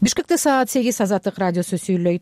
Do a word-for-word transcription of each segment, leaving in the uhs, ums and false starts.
Бишкекте саат сегиз Азаттык радиосу сүйлөйт.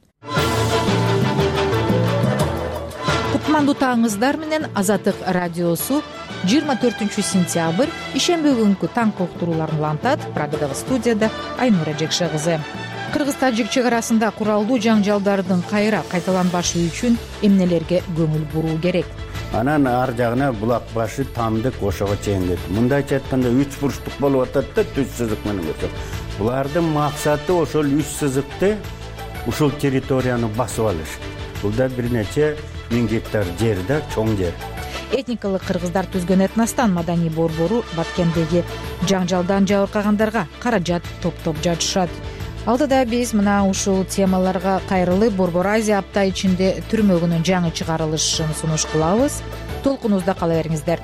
Кутмандуу таңыңыздар менен Азаттык радиосу жыйырма төртүнчү сентябрь ишемби күнкү таңкы уктурууларын улантат. Прагадагы студияда Айнура Жекше кызы. Кыргыз-тажик чек арасында куралдуу жаңжалдардын кайра кайталанбашы үчүн эмнелерге көңүл буруу керек? Анан ар жагына булак башы, Тамдык, Ошого чейин кетти. Мындайча айтканда үч бурчтук болуп атат да, түз сызык менен өтөт. Булардын максаты ошол үч сызыкты ушул территорияны басып алыш. Бул да бир нече миң гектар жер да, чоң жер. Этникалык кыргыздар түзгөн этностан маданий борбору Баткендеги жаңжалдан жабыркагандарга каражат топтоп жатышат. Алдыда биз мына ушул темаларга кайрылып Борбор Азия апта ичинде түрмөгүнүн жаңы чыгарылышын сунуш кылабыз. Толкунубузда кала бериңиздер.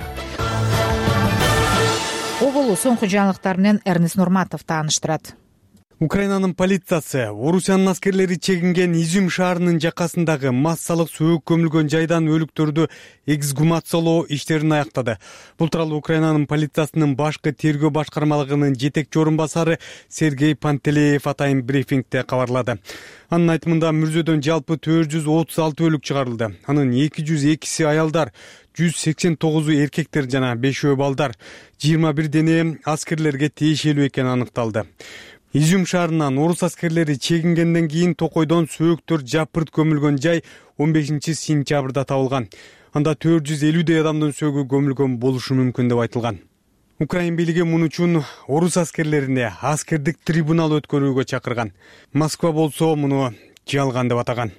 Оболу соңку жаңылыктар менен Эрнест Нурматов тааныштырат. Украинанын полициясы Орусиянын аскерлери чегинген Изюм шаарынын жакасындагы массалык сөөк көмүлгөн жайдан өлүктөрдү эксгумациялоо иштерин аяктады. Бул тууралуу Украинанын полициясынын башкы тергөө башкармалыгынын жетекчи орун басары Сергей Пантелеев атайын брифингде кабарлады. Анын айтымында мүрзөдөн жалпы төрт жүз отуз алты өлүк чыгарылды. Анын эки жүз экиси аялдар, жүз сексен тогузу эркектер жана бешөө балдар, жыйырма бир дене аскерлерге тиешелүү экени аныкталды. Изюм шаарынан орус аскерлери чегингенден кийин Токойдон сөөктөр жапырт көмүлгөн жай он бешинчи сентябрда табылган. Анда төрт жүз элүүдөй адамдын сөөгү көмүлгөн болушу мүмкүн деп айтылган. Украин бийлиги муну үчүн орус аскерлерине аскердик трибунал өткөрүүгө чакырган. Москва болсо муну жалган деп атаган.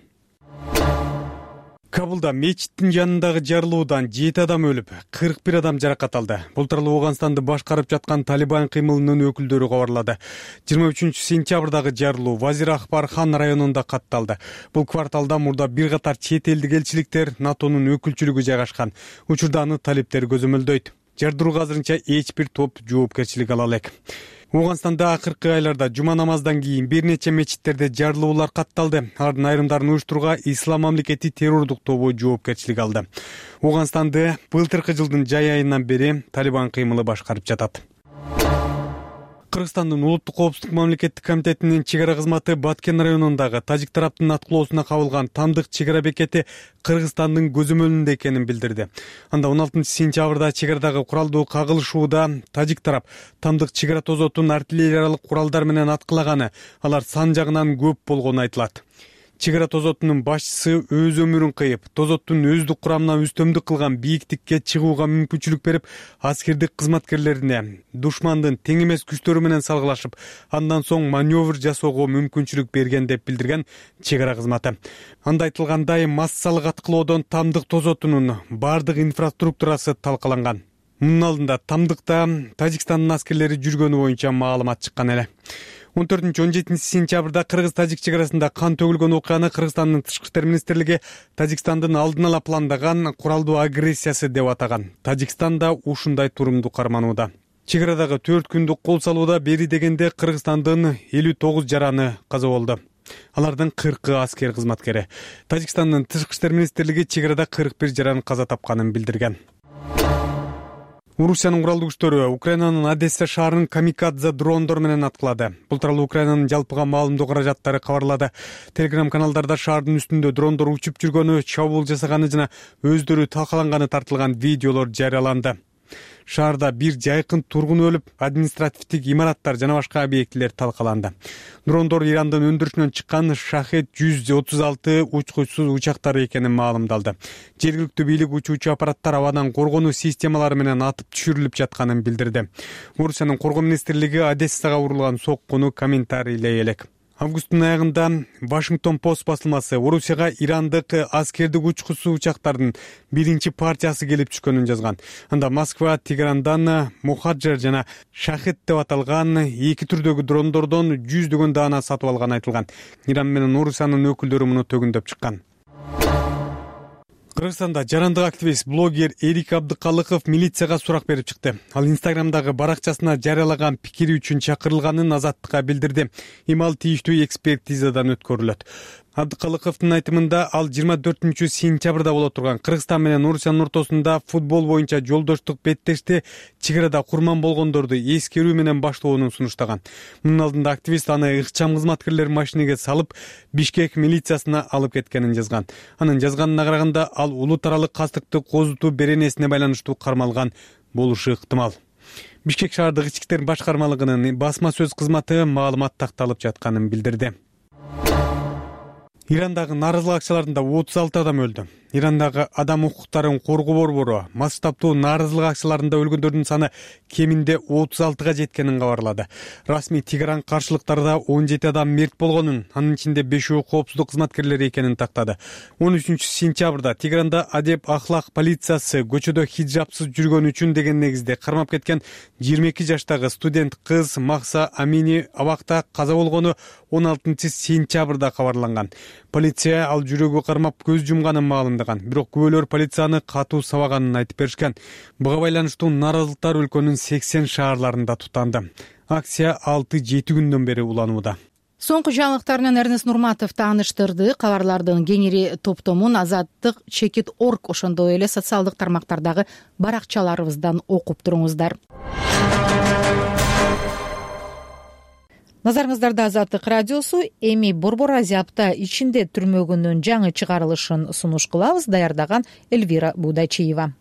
Кабулда мечиттин жанындагы жарылуудан жети адам өлүп, кырк бир адам жаракат алды. Бул тууралуу Ооганстанды башкарып жаткан Талибан кыймылынын өкүлдөрү кабарлады. жыйырма үчүнчү сентябрдагы жарылуу Вазир Акбар-хан районунда катталды. Бул кварталда мурда бир катар чет элдик элчиликтер, НАТОнун өкүлчүлүгү жайгашкан. Учурда аны талиптер көзөмөлдөйт. Жардырууга азырынча эч бир топ жоопкерчилик ала элек. Ооганстанда акыркы айларда жума намаздан кийин бир нече мечиттерде жарылуулар катталды. Алардын айрымдарын уюштурууга Ислам мамлекети террордук тобу жоопкерчилик алды. Ооганстанды былтыркы жылдын жай айынан бери Талибан кыймылы башкарып жатат. Кыргызстандын улуттук коопсуздук мамлекеттик комитетинин чек ара кызматы Баткен районундагы тажик тараптын аткылоосуна кабылган Тамдык чек ара бекети Кыргызстандын көзөмөлүндө экенин билдирди. Анда он алтынчы сентябрда чек арадагы куралдуу кагылышууда тажик тарап Тамдык чек ара тозотун артиллериялык куралдар менен аткылаганы, алар сан жагынан көп болгону айтылат. Чек ара тозотунун башчысы өз өмүрүн кыйып, тозоттун өздүк курамына үстөмдүк кылган бийиктикке чыгууга мүмкүнчүлүк берип, аскердик кызматкерлерине душмандын тең эмес күчтөрү менен салгылашып, андан соң маневр жасоого мүмкүнчүлүк берген деп билдирген чек ара кызматы. Анда айтылгандай, массалык аткылоодон Тамдык тозотунун бардык инфраструктурасы талкаланган. Мунун алдында Тамдыкта Тажикстандын аскерлери жүргөнү боюнча маалымат чыккан эле. он төртүнчү он жетинчи сентябрда Кыргыз-Тажик чек арасында кан төгүлгөн окуяны Кыргызстандын тышкы иштер министрлиги Тажикстандын алдын ала пландаган куралдуу агрессиясы деп атаган. Тажикстан да ушундай турумду карманууда. Чек арадагы төрт күндүк кол салууда бери дегенде Кыргызстандын элүү тогуз жараны каза болду. Алардын кыркы аскер кызматкери. Тажикстандын тышкы иштер министрлиги чек арада кырк бир жаран каза тапканын билдирген. Орусиянын куралдуу күчтөрү Украинанын Одесса шаарын камикадзе дрондор менен аткылады. Бул тууралуу Украинанын жалпыга маалымдоо каражаттары кабарлады. Телеграм каналдарда шаардын үстүндө дрондор учуп жүргөнү, чабуул жасаганы жана өздөрү талкаланганы тартылган видеолор жарыяланды. Шаарда бир жайкын тургун өлүп, административдик имараттар жана башка объектилер талкаланды. Дрондор Ирандын өндүрүшүнөн чыккан Шахет жүз отуз алты учкучсуз учактары экенин маалымдалды. Жергиликтүү бийлик учуучу аппараттар абадан коргонуу системалары менен атып түшүрүлүп жатканын билдирди. Орусиянын коргоо министрлиги Одессага урулган соккуну комментарийлей элек. Августтун аягында Вашингтон Пост басылмасы Орусияга ирандык аскердик учкучсуз учактардын биринчи партиясы келип түшкөнүн жазган. Анда Москва, Тегерандан Мухаджер жана Шахет деп аталган эки түрдөгү дрондордон жүздөгөн даана сатып алганы айтылган. Иран менен Орусиянын өкүлдөрү муну төгүндөп чыккан. Кыргызстанда жарандык активист блогер Эрик Абдыкалыков милицияга сурак берип чыкты. Ал Инстаграмдагы баракчасына жарыялаган пикири үчүн чакырылганын Азаттыкка билдирди. Имал тийиштүү экспертизадан өткөрүлөт. Абдыкалыковдун айтымында ал жыйырма төртүнчү сентябрда боло турган Кыргызстан менен Орусиянын ортосунда футбол боюнча жолдоштук беттешти чек арада курман болгондорду эскерүү менен баштоонун сунуштаган. Мунун алдында активист аны ыкчам кызматкерлер машинеге салып Бишкек милициясына алып кеткенин жазган. Анын жазганына караганда ал улут аралык кастыкты козутуу беренесине байланыштуу кармалган болушу ыктымал. Бишкек шаардык ички иштер башкармалыгынын басма сөз кызматы маалымат такталып жатканын билдирди. Ирандагы нааразылык акцияларында отуз алты адам өлдү. Ирандагы адам укуктарын коргоо борбору масштабтуу нааразылык акцияларында өлгөндөрдүн саны кеминде отуз алтыга жеткенин кабарлады. Расмий Тегеран каршылыктарда он жети адам мерт болгонун, анын ичинде бешөө коопсуздук кызматкерлери экенин тактады. он үчүнчү сентябрда Тегеранда адеп ахлак полициясы көчөдө хиджабсыз жүргөн үчүн деген негизде кармап кеткен жыйырма эки жаштагы студент кыз Махса Амини абакта каза болгону он алтынчы сентябрда кабарланган. Полиция ал жүрөгү кармап көз жумганын маалымдаган. Бирок күбөлөр полицияны катуу сабаганын айтып беришкен. Буга байланыштуу нааразылыктар өлкөнүн сексен шаарларында тутанды. Акция алты жети күндөн бери уланууда. Соңку жаңылыктар менен Эрнест Нурматов тааныштырды. Кабарлардын кеңири топтомун Азаттык чекит точка орг ошондой эле социалдык тармактардагы баракчаларыбыздан окуп туруңуздар. Назарыңыздарда Азаттык радиосу. Эми Борбор Азия апта ичинде түрмөгүнүн жаңы чыгарылышын сунуш кылабыз. Даярдаган Эльвира Будачиева.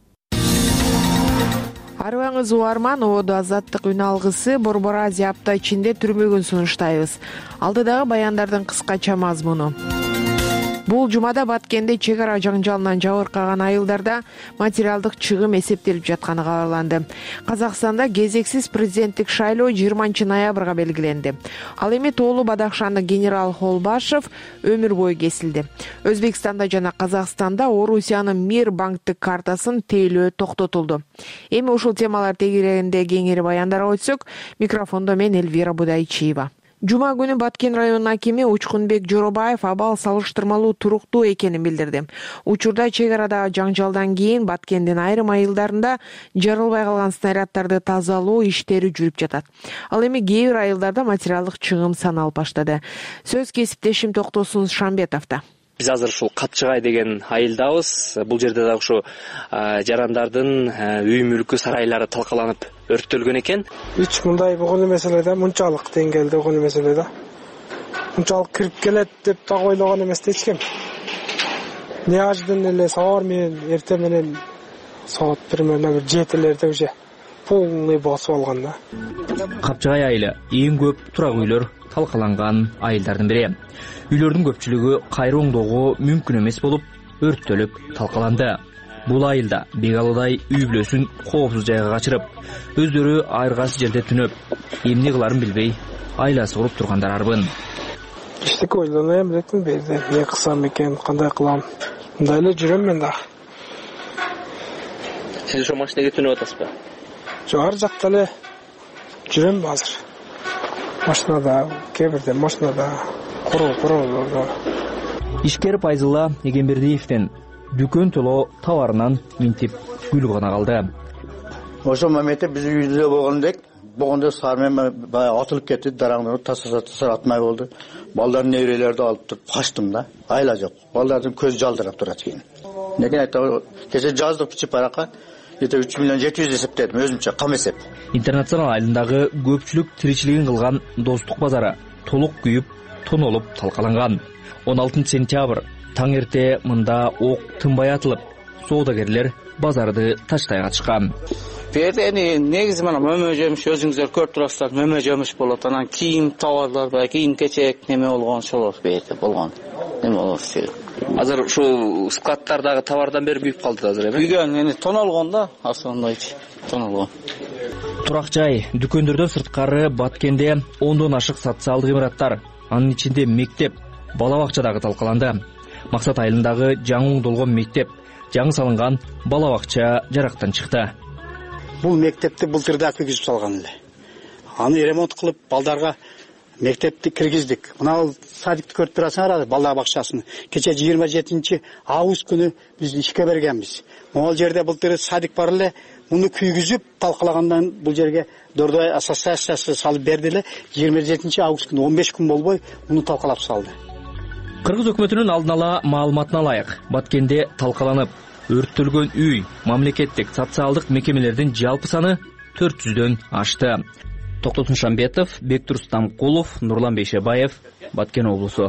Арыбаңыз уарман, оодо Азаттык үн алгысы Борбор Азия апта ичинде түрмөгүн сунуштайбыз. Алдыдагы баяндардын кыскача мазмуну. Бул жумада Баткенде чек ара жаңжалынан жабыркаган айылдарда материалдык чыгым эсептелип жатканы кабарланды. Казакстанда кезексиз президенттик шайлоо жыйырманчы ноябрга белгиленди. Ал эми тоолуу Бадахшандын генерал Холбашев өмүр бою кесилди. Өзбекстанда жана Казакстанда Орусиянын Мир банктык картасын тейлөө токтотулду. Эми ушул темалар тегерегинде кеңири баяндарга өтсөк, микрофондо мен Эльвира Будайчиева. Жума күнү Баткен районунун акими Учкунбек Жоробаев абал салыштырмалуу туруктуу экенин билдирди. Учурда чек арадагы жаңжалдан кийин Баткендин айрым айылдарында жарылбай калган снаряддарды тазалоо иштери жүрүп жатат. Ал эми кээ бир айылдарда материалдык чыгым саналып баштады. Сөз кесиптешим Токтосун Шамбетовдо. Биз азыр ушул Капчыгай деген айылдабыз. Бул жерде дагы ушу жарандардын үй мүлкү сарайлары талкаланып өрттөлгөн экен. Үч мындай болгон эмес эле да, мынчалык деңгээлде болгон эмес эле да. Мынчалык кирип келет деп да ойлогон эмес да эч ким. Неожиданно эле сабар менен эртең менен саат примерно бир жетилерде уже полный басып алган да. Капчыгай айылы эң көп турак үйлөр талкаланган айылдардын бири. Үйлөрдүн көпчүлүгү кайра оңдоого мүмкүн эмес болуп, өрттөлүп талкаланды. Бул айылда бегалыдай үй бүлөсүн коопсуз жайга качырып, өздөрү айыргасы жерде түнөп, эмне кыларын билбей, айласы куруп тургандар арбын. Иштик ойлонойм электин берди. Не кылсам экен, кандай кылам? Мындай эле жүрөм мен да. Сиз ошо машинеге түнөп атасызбы? Жок, ар жакта эле жүрөм азыр. Машинада, кээ бирде машинада куруу куруу. Ишкер Пайзылла Эгембердиевден дүкөн толо товарынан минтип гүл гана калды. Ошо моменте биз үйдө болгондек, болгондо сармен баягы атылып кетти, дараңдырып тасасат атмай болду. Балдардын неберелерди алып туруп качтым да. Айла жок. Балдардын көзү жалдырап турат экен. Неге айта, кеше жаздык бичип баракка эте үч миллион жети жүз эсептедим, өзүмчө кам эсеп. Интернационал айылындагы көпчүлүк тиричилигин кылган Достук базары толук күйүп, тонолуп талкаланган. он алтынчы сентябрь таң эрте мында ок тынбай атылып, соодагерлер базарды таштай катышкан. Берде эми негизи мына мөмө жемиш, өзүңүздөр көрүп турасыздар, мөмө жемиш болот. Анан кийим товарлар бар, кийим кечек неме болгон шолор берди болгон. Неме болот сиз. Азыр ушул складтардагы товардан бери күйүп калды азыр эми. Күйгөн, эми тонолгон да, асондойчу, тонолгон. Турак жай, дүкөндөрдөн сырткары Баткенде ондон ашык социалдык имараттар, анын ичинде мектеп, бала бакчадагы талкаланды. Максат айылындагы жаңы оңдолгон мектеп, жаңы салынган бала бакча жарактан чыкты. Бул мектепти былтырда киргизип салган эле. Аны ремонт кылып, балдарга мектепти киргиздик. Мына садикти көрүп турасыңар, бала бакчасын. Кече жыйырма жетинчи август күнү биз ишке бергенбиз. Могул жерде былтыр садик бар эле, муну күйгүзүп талкалагандан бул жерге Дордой ассоциациясы салып берди эле. жыйырма жетинчи август күнү он беш күн болбой муну талкалап салды. Кыргыз өкмөтүнүн алдын ала маалыматына ылайык, Баткенде талкаланып өрттөлгөн үй, мамлекеттик социалдык мекемелердин жалпы саны төрт жүздөн ашты. Токтот Мушамбетов, Бектур Стамкулов, Нурлан Бейшебаев, Баткен облусу.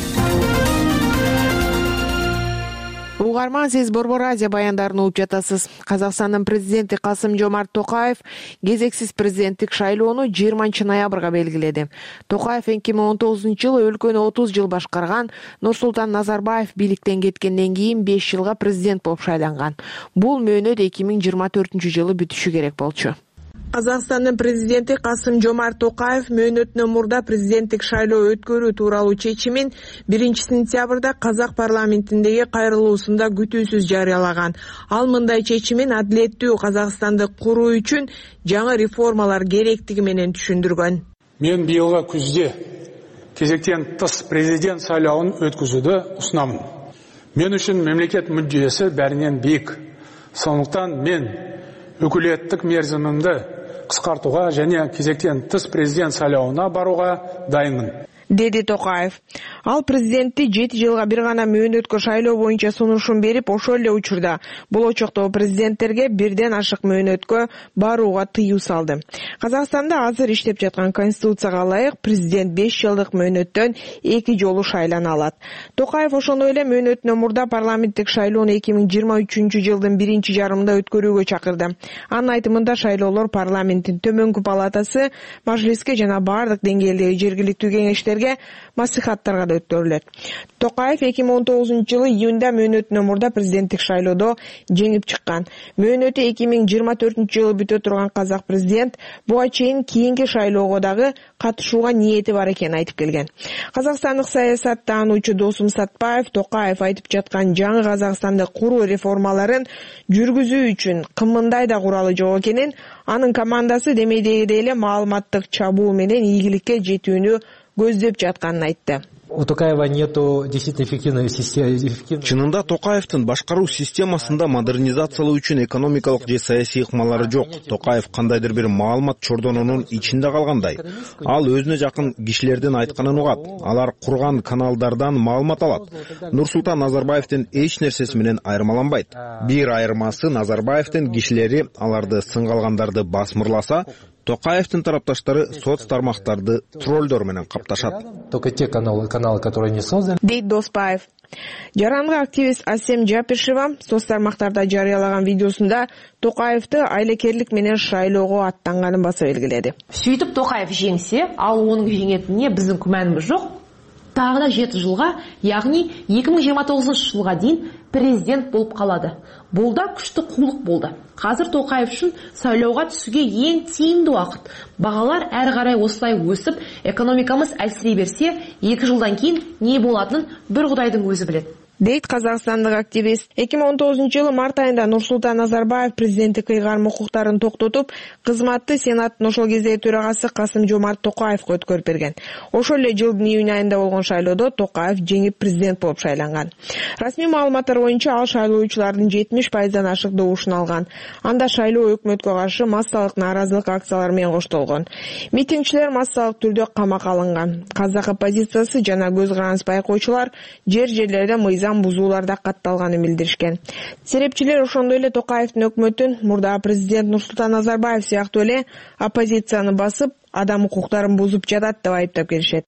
Угарман, сиз Борбор Азия баяндарын угуп жатасыз. Казакстандын президенти Касым-Жомарт Токаев кезексиз президенттик шайлоону жыйырманчы ноябрга белгиледи. Токаев эки миң он тогузунчу жылы өлкөнү отуз жыл башкарган Нурсултан Назарбаев бийликтен кеткенден кийин беш жылга президент болуп шайланган. Бул мөөнөт эки миң жыйырма төртүнчү жылы бүтүшү керек болчу. Казакстандын президенти Касым-Жомарт Токаев мөөнөтүнөн мурда президенттик шайлоо өткөрүү тууралуу чечимин биринчи сентябрда казак парламентиндеги кайрылуусунда күтүүсүз жарыялаган. Ал мындай чечимин адилеттүү Казакстанды куруу үчүн жаңы реформалар керектиги менен түшүндүргөн. Мен быйылғы күзде кезектен тыс президент сайлауын өткізуді ұсынамын. Мен үшін мемлекет мүддесі бәрінен биік. Сондықтан мен өкілеттік мерзімімді қысқартуға және кезектен тыс президент сайлауына баруға дайынмын. Деди Токаев. Ал президентти жети жылга бир гана мөөнөткө шайлоо боюнча сунушун берип, ошол эле учурда болочоктогу президенттерге бирден ашык мөөнөткө барууга тыюу салды. Казакстанда азыр иштеп жаткан конституцияга ылайык президент беш жылдык мөөнөттөн эки жолу шайлана алат. Токаев ошондой эле мөөнөтүнөн мурда парламенттик шайлоону эки миң жыйырма үчүнчү жылдын биринчи жарымында өткөрүүгө чакырды. Анын айтымында шайлоолор парламенттин төмөнкү палатасы, мажлиске жана бардык деңгээлдеги жергиликтүү кеңештерге маслихаттарга да өткөрүлөт. Токаев эки миң он тогузунчу жылы июнда мөөнөтүнөн мурда президенттик шайлоодо жеңип чыккан. Мөөнөтү эки миң жыйырма төртүнчү жылы бүтө турган казак президент буга чейин кийинки шайлоого дагы катышууга ниети бар экенин айтып келген. Казакстандык саясат таануучу Досум Сатпаев Токаев айтып жаткан жаңы Казакстанды куруу реформаларын жүргүзүү үчүн кымындай да куралы жок экенин, анын командасы демейдегидей эле маалыматтык чабуу менен ийгиликке жетүүнү көздөп жатканын айтты. У Токаева нету действительно эффективной системы. Чынында Токаевтын башкаруу системасында модернизациялоо үчүн экономикалык же саясий ыкмалары жок. Токаев кандайдыр бир маалымат чордонунун ичинде калгандай. Ал өзүнө жакын кишилердин айтканын угат. Алар курган каналдардан маалымат алат. Нурсултан Назарбаевдин эч нерсеси менен айырмаланбайт. Бир айырмасы Назарбаевдин кишилери аларды сынгалгандарды басмырласа, Токаевдин тарапташтары соц тармактарды троллдор менен капташат. Только те каналы, каналы, которые не созданы. Дейт Доспаев. Жарандык активист Асем Жапишева соц тармактарда жарыялаган видеосунда Токаевты айлекерлик менен шайлоого аттанганын баса белгиледи. Сөйтүп Токаев жеңсе, ал онун жеңетине биздин күмөнүбүз жок. Тағы да жети жылга, яғни эки миң жыйырма тогузунчу жылга дейин президент болуп калады. Бул да күчтүү кулдук болду. Казыр Токаев үчүн сайлоого түсүүгө эң тийимдүү убакыт. Багалар ары карай осулай өсүп, экономикамыз әлсирей берсе, эки жылдан кийин не болатынын бир Кудайдын өзү билет. Дейт казакстандык активист. эки миң он тогузунчу жылы март айында Нурсултан Назарбаев президенттик кыйгарым укуктарын токтотуп, кызматты Сенаттын ошол кездеги төрагасы Касым-Жомарт Токаевге өткөрүп берген. Ошол эле жылдын июнь айында болгон шайлоодо Токаев жеңип президент болуп шайланган. Расмий маалыматтар боюнча ал шайлоочулардын жетимиш пайыздан ашык добушун алган. Анда шайлоо өкмөткө каршы массалык нааразылык акциялары менен коштолгон. Митингчилер массалык түрдө камакка алынган. Казак оппозициясы жана көз караныс байкоочулар жер жерлерде мыйзам бузууларда катталганын билдиришкен. Серепчилер ошондой эле Токаевдин өкмөтүн мурда президент Нурсултан Назарбаев сыяктуу эле оппозицияны басып, адам укуктарын бузуп жатат деп айыптап келишет.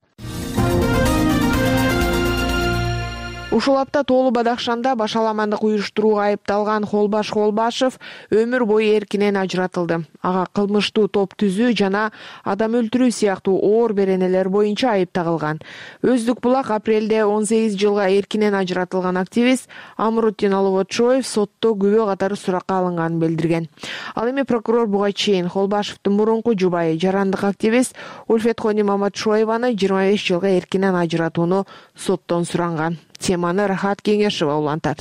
Ушул апта Тоолу Бадахшанда башаламандык уюштурууга айыпталган Холбаш Холбашев өмүр бою эркинен ажыратылды. Ага кылмыштуу топ түзүү жана адам өлтүрүү сыяктуу оор беренелер боюнча айып тагылган. Өздүк булак апрелде он сегиз жылга эркинен ажыратылган активист Амрутдин Алыботчоев сотто күбө катары суракка алынганын билдирген. Ал эми прокурор буга чейин Холбашевдин мурунку жубайы жарандык активист Ульфетхони Маматшоеваны жыйырма беш жылга эркинен ажыратууну соттон суранган. Теманы Рахат Кеңешева улантат.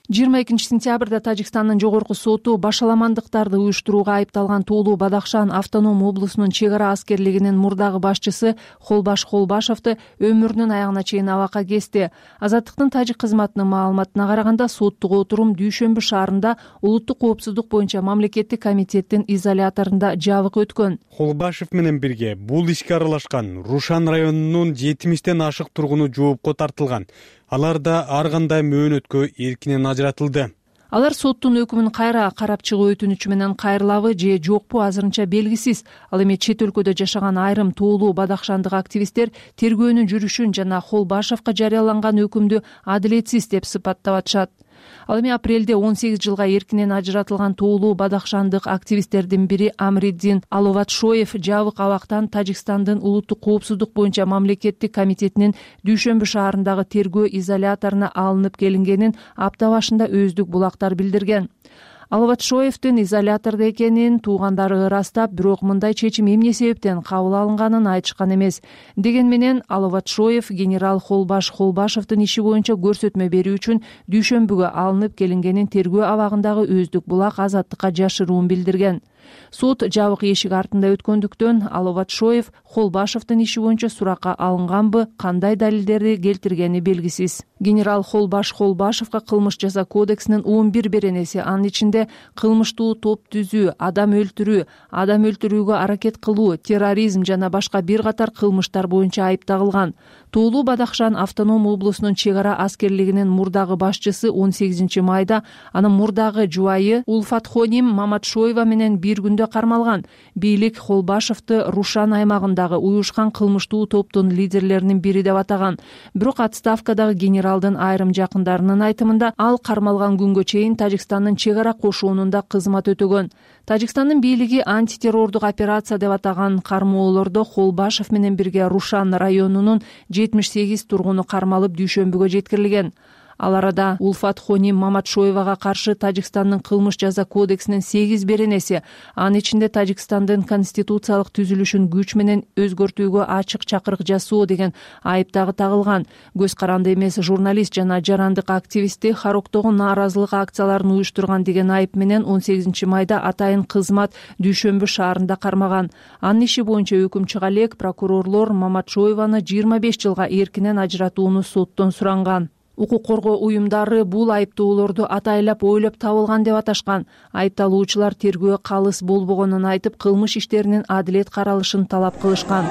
жыйырма экинчи сентябрда Тажикстандын жогорку соту башаламандыктарды уюштурууга айыпталган Тоолуу Бадахшан автоном облусунун чек ара аскерлигинин мурдагы башчысы Холбаш Холбашовду өмүрүнүн аягына чейин абакка кести. Азаттыктын тажик кызматынын маалыматына караганда соттук отурум Дүйшөмбү шаарында улуттук коопсуздук боюнча мамлекеттик комитеттин изоляторунда жабык өткөн. Холбашев менен бирге бул ишке аралашкан Рушан районунун жетимиштен ашык тургуну жоопко тартылган. Алар да ар кандай мөөнөткө эркинен ажыратылды. Алар соттун өкүмүн кайра карап чыгуу өтүнүчү менен кайрылабы же жокпу азырынча белгисиз. Ал эми чет өлкөдө жашаган айрым Тоолуу Бадахшандык активисттер тергөөнүн жүрүшүн жана Холбашевка жарыяланган өкүмдү адилетсиз деп сыпаттап атышат. Ал эми апрелде он сегиз жылга эркинен ажыратылган Тоолуу Бадахшандык активисттердин бири Амриддин Аловатшоев жабык абактан Тажикстандын улуттук коопсуздук боюнча мамлекеттик комитетинин Дүйшөмбү шаарындагы тергөө изоляторуна алынып келингенин апта башында өздүк булактар билдирген. Аловатшоевдин изолятордо экенин туугандары ырастап, бирок мындай чечим эмне себептен кабыл алынганын айтышкан эмес. Деген менен Аловатшоев генерал Холбаш Холбашевдин иши боюнча көрсөтмө берүү үчүн Дүйшөмбүгө алынып келингенин тергөө абагындагы өздүк булак Азаттыкка жашыруун билдирген. Суд жабык эшик артында өткөндүктөн Аловатшоев Холбашевдин иши боюнча суракка алынганбы, кандай далилдерди келтиргени белгисиз. Генерал Холбаш Холбашевга кылмыш жаза кодексинин он бир беренеси, анын ичинде кылмыштуу топ түзүү, адам өлтүрүү, адам өлтүрүүгө аракет кылуу, терроризм жана башка бир катар кылмыштар боюнча айып тагылган. Тоолуу Бадахшан автоном облусунун чек ара аскерлигинин мурдагы башчысы он сегизинчи майда анын мурдагы жубайы Улфатхоним Маматшоева менен бир күндө кармалган. Бийлик Холбашевду Рушан аймагындагы уюшкан кылмыштуу топтун лидерлеринин бири деп атаган. Бирок отставкадагы генералдын айрым жакындарынын айтымында ал кармалган күнгө чейин Тажикстандын чек ара кошуунунда кызмат өтөгөн. Тажикстандын бийлиги антитеррордук операция деп атаган кармоолордо Холбашев менен бирге Рушан районунун жетимиш сегиз тургуну кармалып Дүйшөмбүгө жеткирилген. Ал арада Улфатхоним Маматшоевага каршы Тажикстандын кылмыш жаза кодексинин сегиз беренеси, анын ичинде Тажикстандын конституциялык түзүлүшүн күч менен өзгөртүүгө ачык чакырык жасоо деген айып дагы тагылган. Көз каранды эмес журналист жана жарандык активисти Хароктогу нааразылык акцияларын уюштурган деген айып менен он сегизинчи майда атайын кызмат Дүйшөмбү шаарында кармаган. Анын иши боюнча өкүм чыга элек прокурорлор Маматшоеваны жыйырма беш жылга эркинен ажыратууну соттон суранган. Укук коргоо уюмдары бул айыптоолорду атайлап ойлоп табылган деп аташкан. Айыпталуучулар тергөө калыс болбогонун айтып, кылмыш иштеринин адилет каралышын талап кылышкан.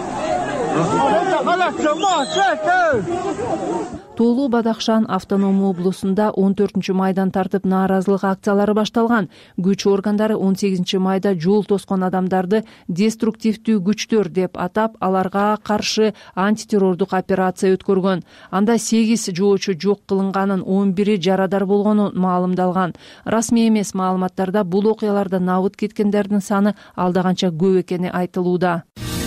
Тоолуу Бадахшан автоном облусунда он төртүнчү майдан тартып нааразылык акциялары башталган. Күч органдары он сегизинчи майда жол тоскон адамдарды деструктивдүү күчтөр деп атап, аларга каршы антитеррордук операция өткөргөн. Анда сегиз жоочу жок кылынганын, он бири жарадар болгону маалымдалган. Расмий эмес маалыматтарда бул окуяларда набыт кеткендердин саны алда канча көп экени айтылууда.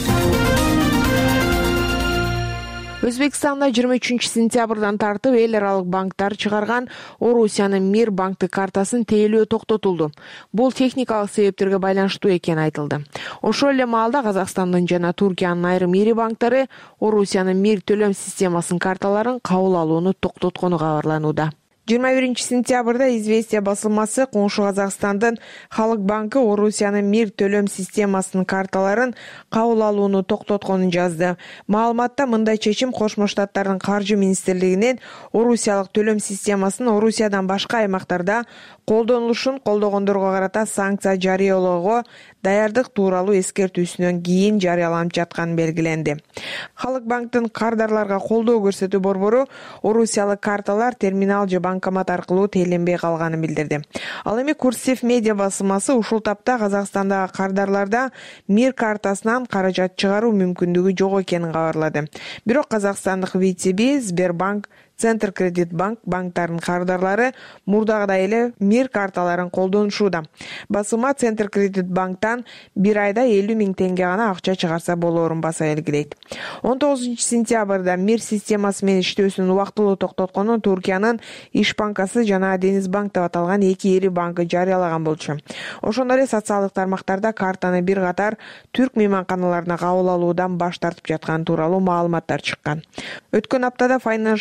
Өзбекстанда жыйырма үчүнчү сентябрдан тартып эл аралык банктар чыгарган Орусиянын Мир банктык картасын тейлөө токтотулду. Бул техникалык себептерге байланыштуу экени айтылды. Ошол эле маалда Казакстандын жана Туркиянын айрым ири банктары Орусиянын Мир төлөм системасынын карталарын кабыл алууну токтоткону кабарланууда. жыйырма биринчи сентябрда «Известия» басылмасы коңшу Казакстандын Халык банкы Орусиянын Мир төлөм системасынын карталарын кабыл алууну токтотконун жазды. Маалыматта мындай чечим Кошмо Штаттардын каржы министрлигинин Орусиялык төлөм системасын Орусиядан башка аймактарда колдонулушун колдогондорго карата санкция жарыялоого даярдык тууралуу эскертүүсүнөн кийин жарыяланып жатканы белгиленди. Халык банктын кардарларга колдоо көрсөтүү борбору Орусиялык карталар терминал же банкомат аркылуу тейленбей калганын билдирди. Ал эми Курсив медиа басылмасы ушул тапта Казакстандагы кардарларда Мир картасынан каражат чыгаруу мүмкүндүгү жок экенин кабарлады. Бирок казакстандык ВТБ, Сбербанк, Центр Кредит Банк банктарынын кардарлары мурдагыдай эле Мир карталарын колдонушууда. Басылма Центр Кредит Банктан бир айда элүү миң теңге гана акча чыгарса болоорун баса белгилейт. он тогузунчу сентябрда Мир системасы менен иштөөсүн убактылуу токтотконун Туркиянын Иш банкасы жана Дениз банк деп аталган эки ири банкы жарыялаган болчу. Ошондой эле социалдык тармактарда картаны бир катар түрк мейманканаларына кабыл алуудан баш тартып жатканы тууралуу маалыматтар чыккан. Өткөн аптада Financial Times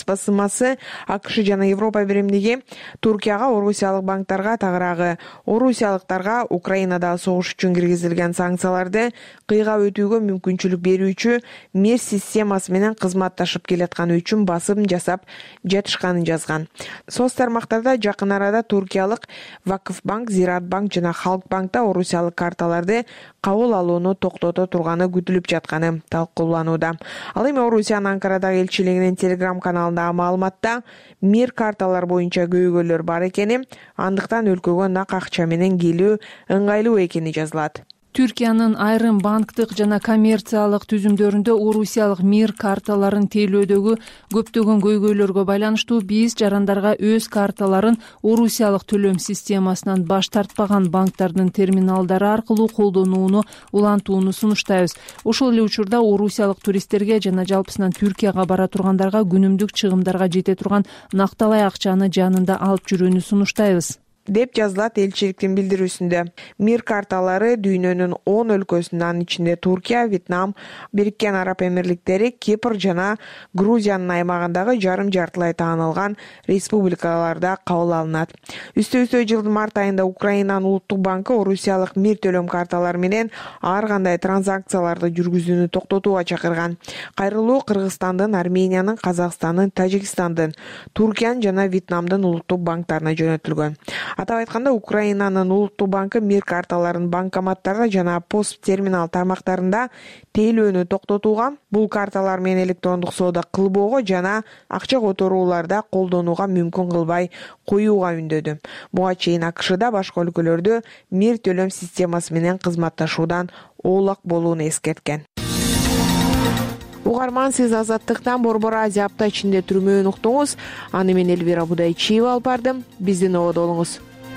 басмасы АКШ жана Европа биримдиги Туркияга, орусиялык банктарга, тагыраагы орусиялыктарга Украинада согуш үчүн киргизилген санкцияларды кыйгап өтүүгө мүмкүнчүлүк берүүчү мер системасы менен кызматташып келатканы үчүн басым жасап жатышканын жазган. Соц тармактарда жакын арада Туркиялык Вакыфбанк, Зиратбанк жана Халкбанкта орусиялык карталарды кабыл алууну токтото турганы күтүлүп жатканы талкууланууда. Ал эми Орусиянын Анкарадагы элчилигинин Телеграм каналындагы маалыматта мир карталар боюнча көйгөйлөр бар экени, андыктан өлкөгө нак акча менен келүү ыңгайлуу экени жазылат. Түркиянын айрым банктык жана коммерциялык түзүмдөрүндө орусиялык мир карталарын тейлөөдөгү көптөгөн көйгөйлөргө байланыштуу биз жарандарга өз карталарын орусиялык төлөм системасынан баш тартпаган банктардын терминалдары аркылуу колдонууну улантууну сунуштайбыз. Ошол эле учурда орусиялык туристтерге жана жалпысынан Түркияга бара тургандарга күнүмдүк чыгымдарга жете турган накталай акчаны жанында алып жүрүүнү сунуштайбыз деп жазылат элчиликтин билдирүүсүндө. Мир карталары дүйнөнүн он өлкөсүнөн ичинде Туркия, Вьетнам, Бириккен Араб Эмирликтери, Кипр жана Грузиянын аймагындагы жарым жартылай таанылган республикаларда кабыл алынат. Үстө-үстө жылдын март айында Украинанын улуттук банкы орусиялык мир төлөм карталары менен ар кандай транзакцияларды жүргүзүүнү токтотууга чакырган. Кайрылуу Кыргызстандын, Армениянын, Казакстандын, Тажикстандын, Туркиянын жана Вьетнамдын улуттук банктарына жөнөтүлгөн. Атап айтканда, Украинанын улуттук банкы мир карталарын банкоматтарда жана пост терминал тармактарында тейлөөнү токтотууга, бул карталар менен электрондук соода кылбоого жана акча которууларда колдонууга мүмкүн кылбай коюуга үндөдү. Буга чейин АКШда башка өлкөлөрдө мир төлөм системасы менен кызматташуудан оолак болууну эскерткен. Угарман, сиз Азаттыктан Борбор Азия апта ичинде түрмөөнү уктуңуз. Аны мен Элвира Будайчиева алып бардым. Биздин ободо болуңуз.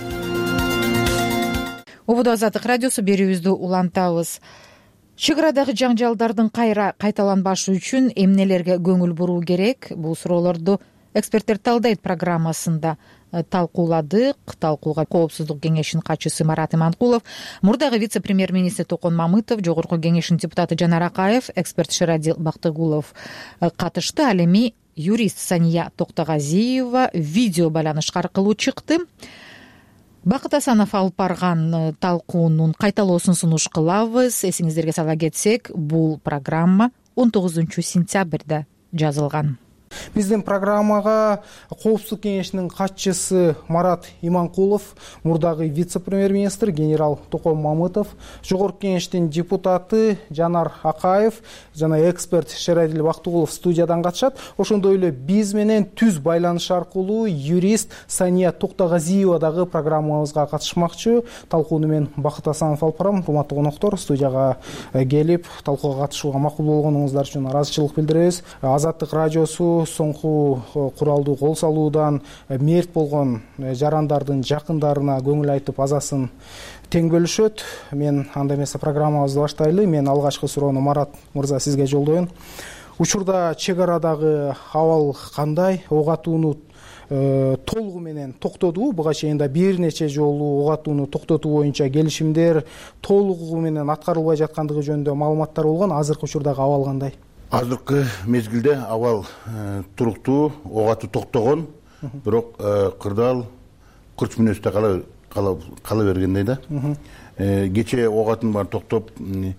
Ободо Азаттык радиосу берүүбүздү улантабыз. Чек арадагы жаңжалдардын кайра кайталанбашы үчүн эмнелерге көңүл буруу керек? Бул суроолорду эксперттер талдайт программасында талкууладык. Талкууга Коопсуздук кеңешинин катчысы Марат Иманкулов, мурдагы вице-премьер-министр Токон Мамытов, Жогорку кеңештин депутаты Жанар Акаев, эксперт Шерадил Бактыгулов катышты. Ал эми юрист Сания Токтогазиева видео байланыш аркылуу чыкты. Бакыт Асанов алып барган талкуунун кайталоосун сунуш кылабыз. Эсиңиздерге сала кетсек, бул программа он тогузунчу сентябрда жазылган. Биздин программага Коопсуздук кеңешинин катчысы Марат Иманкулов, мурдагы вице-премьер-министр генерал Токон Мамытов, Жогорку кеңештин депутаты Жанар Акаев жана эксперт Шерадил Бактыгулов студиядан катышат. Ошондой эле биз менен түз байланыш аркылуу юрист Сания Токтогазиева дагы программабызга катышмакчы. Талкууну мен Бакыт Асанов алып барам. Урматтуу коноктор, студияга келип талкууга катышууга макул болгонуңуздар үчүн ыраазычылык билдиребиз. Азаттык радиосу соңку куралдуу кол салуудан мерт болгон жарандардын жакындарына көңүл айтып азасын тең бөлүшөт. Мен анда эмесе программабызды баштайлы. Мен алгачкы суроону Марат мырза сизге жолдоюн. Учурда чек арадагы абал кандай? Ок атууну толугу менен токтодубу? Буга чейин да бир нече жолу ок атууну токтотуу боюнча келишимдер толугу менен аткарылбай жаткандыгы жөнүндө маалыматтар болгон. Азыркы учурдагы абал кандай? Азыркы мезгилде абал туруктуу, ок атуу токтогон, бирок кырдаал кырч мүнөздө кала кала бергендей да. Кече ок атын баарын токтоп, мен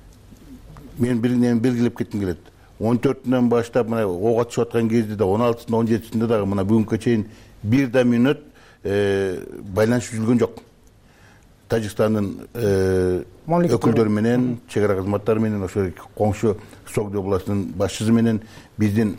биринен белгилеп кетким келет. он төртүнөн баштап мына ок атышып аткан кезде да он алтысында он жетисинде дагы мына бүгүнкү чейин бир да мүнөт байланыш үзүлгөн жок. Тажикстандын өкүлдөрү менен, чек ара кызматтары менен, ошо коңшу Согди областынын башчысы менен, биздин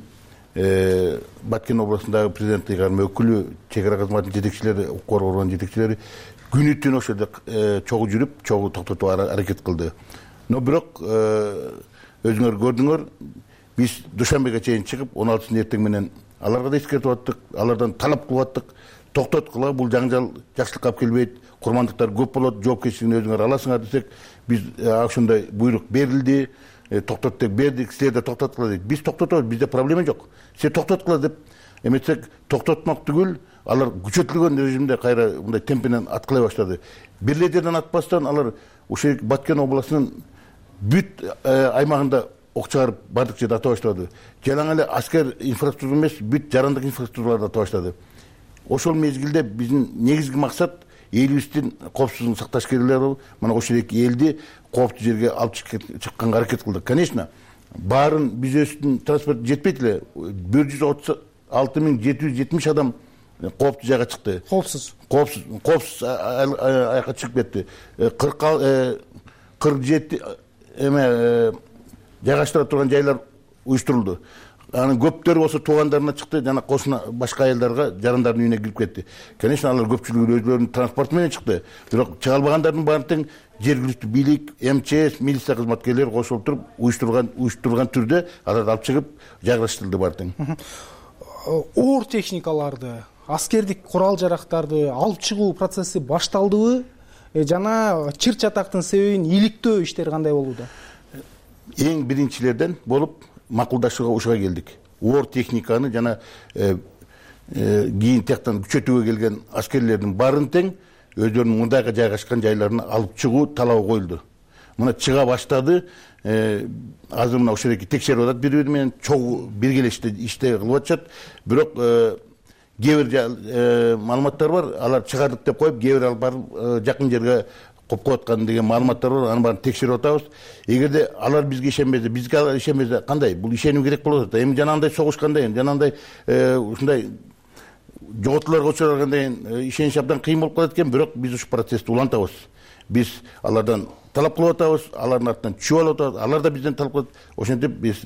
Баткен областындагы президент ыйгарым өкүлү, чек ара кызматынын жетекчилери, укук органынын жетекчилери күнү түн ошо жерде чогуу жүрүп, чогуу токтотууга аракет кылды. Но бирок өзүңөр көрдүңөр, биз душанбеге чейин чыгып, он алтысында эртең менен аларга да эскертип аттык, алардан талап кылып аттык. Токтоткула, бул жаңжал жакшылыкка алып келбейт, курмандыктар көп болот, жоопкерчилигин өзүңөр аласыңар десек, биз ошондой буйрук берилди, токтот деп бердик, силер да токтоткула дейт. Биз токтотобуз, бизде проблема жок. Силер токтоткула деп эметсек, токтотмак түгүл, алар күчөтүлгөн режимде кайра мындай темпинен аткылай баштады. Бир эле жерден атпастан алар ошо Баткен областынын бүт аймагында ок чыгарып бардык жерде ата баштады. Жалаң эле аскер инфраструктура эмес, бүт жарандык инфраструктураларды ата баштады. Ошол мезгилде биздин негизги максат элибиздин коопсуздугун сакташ керектелер болуп, мына ошол эки элди кооптуу жерге алып чыкканга аракет кылдык. Конечно, баарын бизнестин транспорту жетпейт эле. бир жүз отуз алты миң жети жүз жетимиш адам кооптуу жайга чыкты. Коопсуз. Коопсуз, коопсуз аяка чыгып кетти. кырк жети эме жайгаштыра турган жайлар уюштурулду. Анын көптөрү болсо туугандарына чыкты, жана кошуна башка айылдарга, жарандардын үйүнө кирип кетти. Конечно, алар көпчүлүгү өздөрүнүн транспорту менен чыкты. Бирок чыга албагандардын баарын тең жергиликтүү бийлик, эм че эс, милиция кызматкерлери кошулуп туруп, уюштурган уюштурган түрдө аларды алып чыгып жайгаштырылды баары тең. Оор техникаларды, аскердик курал жарактарды алып чыгуу процесси башталдыбы? Жана чыр чатактын себебин иликтөө иштери кандай болууда? Эң биринчилерден болуп макулдашууга ушуга келдик. Оор техниканы жана кийин тияктан күчөтүүгө келген аскерлердин баарын тең өздөрүнүн мындайга жайгашкан жайларына алып чыгуу талабы коюлду. Мына чыга баштады. Азыр мына ошол эки текшерип атат, бири-бири менен чогуу биргелеште иште кылып атышат. Бирок кээ бир маалыматтар бар, алар чыгардык деп коюп, кээ бир алып барып жакын жерге коюп кояткан деген маалыматтар бар. Аны баарын текшерип атабыз. Эгерде алар бизге ишенбесе, бизге алар ишенбесе кандай? Бул ишенүү керек болот. Эми жанагындай согушкандай, жанагындай ушундай жоготууларга учурагандай ишенич абдан кыйын болуп калат экен. Бирок биз ушул процессти улантабыз. Биз алардан талап кылып атабыз, алардын артынан чүп алып атабыз, алар да бизден талап кылат. Ошентип биз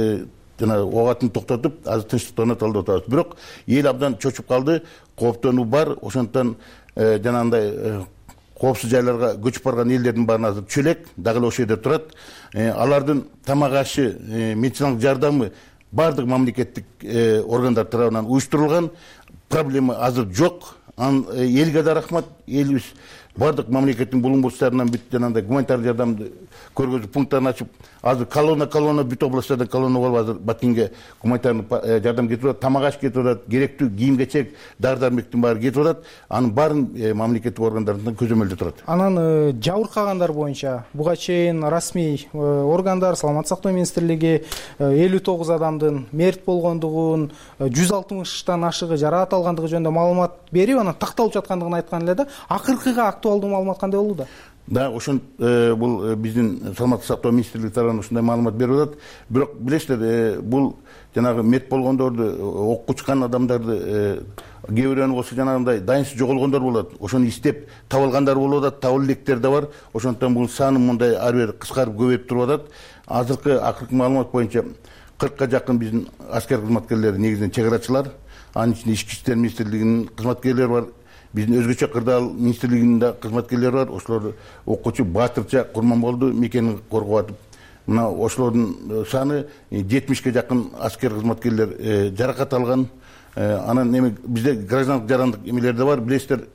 жана ок атын токтотуп, азыр тынчтыктана талдап атабыз. Бирок эл абдан чочуп калды, кооптонуу бар. Ошондон жанагындай коопсуз жайларга көчүп барган элдердин баарын азыр чөлек, дагы эле ошол жерде турат. Алардын тамак ашы, медициналык жардамы бардык мамлекеттик органдар тарабынан уюштурулган. Проблема азыр жок. Элге да рахмат. Элибиз бардык мамлекеттин булуң бурчтарынан бүт жанагындай гуманитардык жардамды көргөзүү пункттарын ачып, азыр колонна колонна бүт областтардан колонна болуп азыр Баткенге гуманитардык жардам кетип атат, тамак аш кетип атат, керектүү кийим-кечек, дары-дармектин баары кетип атат. Анын баарын мамлекеттик органдардан көзөмөлдө турат. Анан жабыркагандар боюнча буга чейин расмий органдар, Саламаттык сактоо министрлиги элүү тогуз адамдын мерт болгондугун, жүз алтымыштан ашыгы жараат алгандыгы жөнүндө маалымат берип, анан такталып жаткандыгын айткан эле да. Акыркыга актуалдуу маалымат кандай болууда? Да, ошон бул биздин Саламаттык сактоо министрлиги тарабынан ушундай маалымат берип атат. Бирок билесиздер, бул жанагы мет болгондорду, окко чыккан адамдарды, кээ бирөөнү болсо жанагындай дайынсыз жоголгондор болот. Ошону издеп таба алгандар болуп атат, таба элекдер да бар. Ошондон бул саны мындай ар бир кыскарып көбөйүп туруп атат. Азыркы акыркы маалымат боюнча кыркка жакын биздин аскер кызматкерлери, негизинен чек арачылар, анын ичинде ички иштер министрлигинин кызматкерлери бар. Биздин өзгөчө кырдаал министрлигинде кызматкерлер бар. Ошолор окуучу Батырча Курманболду мекенин коргоп атып, мына ошолордун саны жетимишке жакын аскер кызматкерлер жаракат алган. Анан эми бизде граждандык жарандык эмелер да бар. Билесиздер,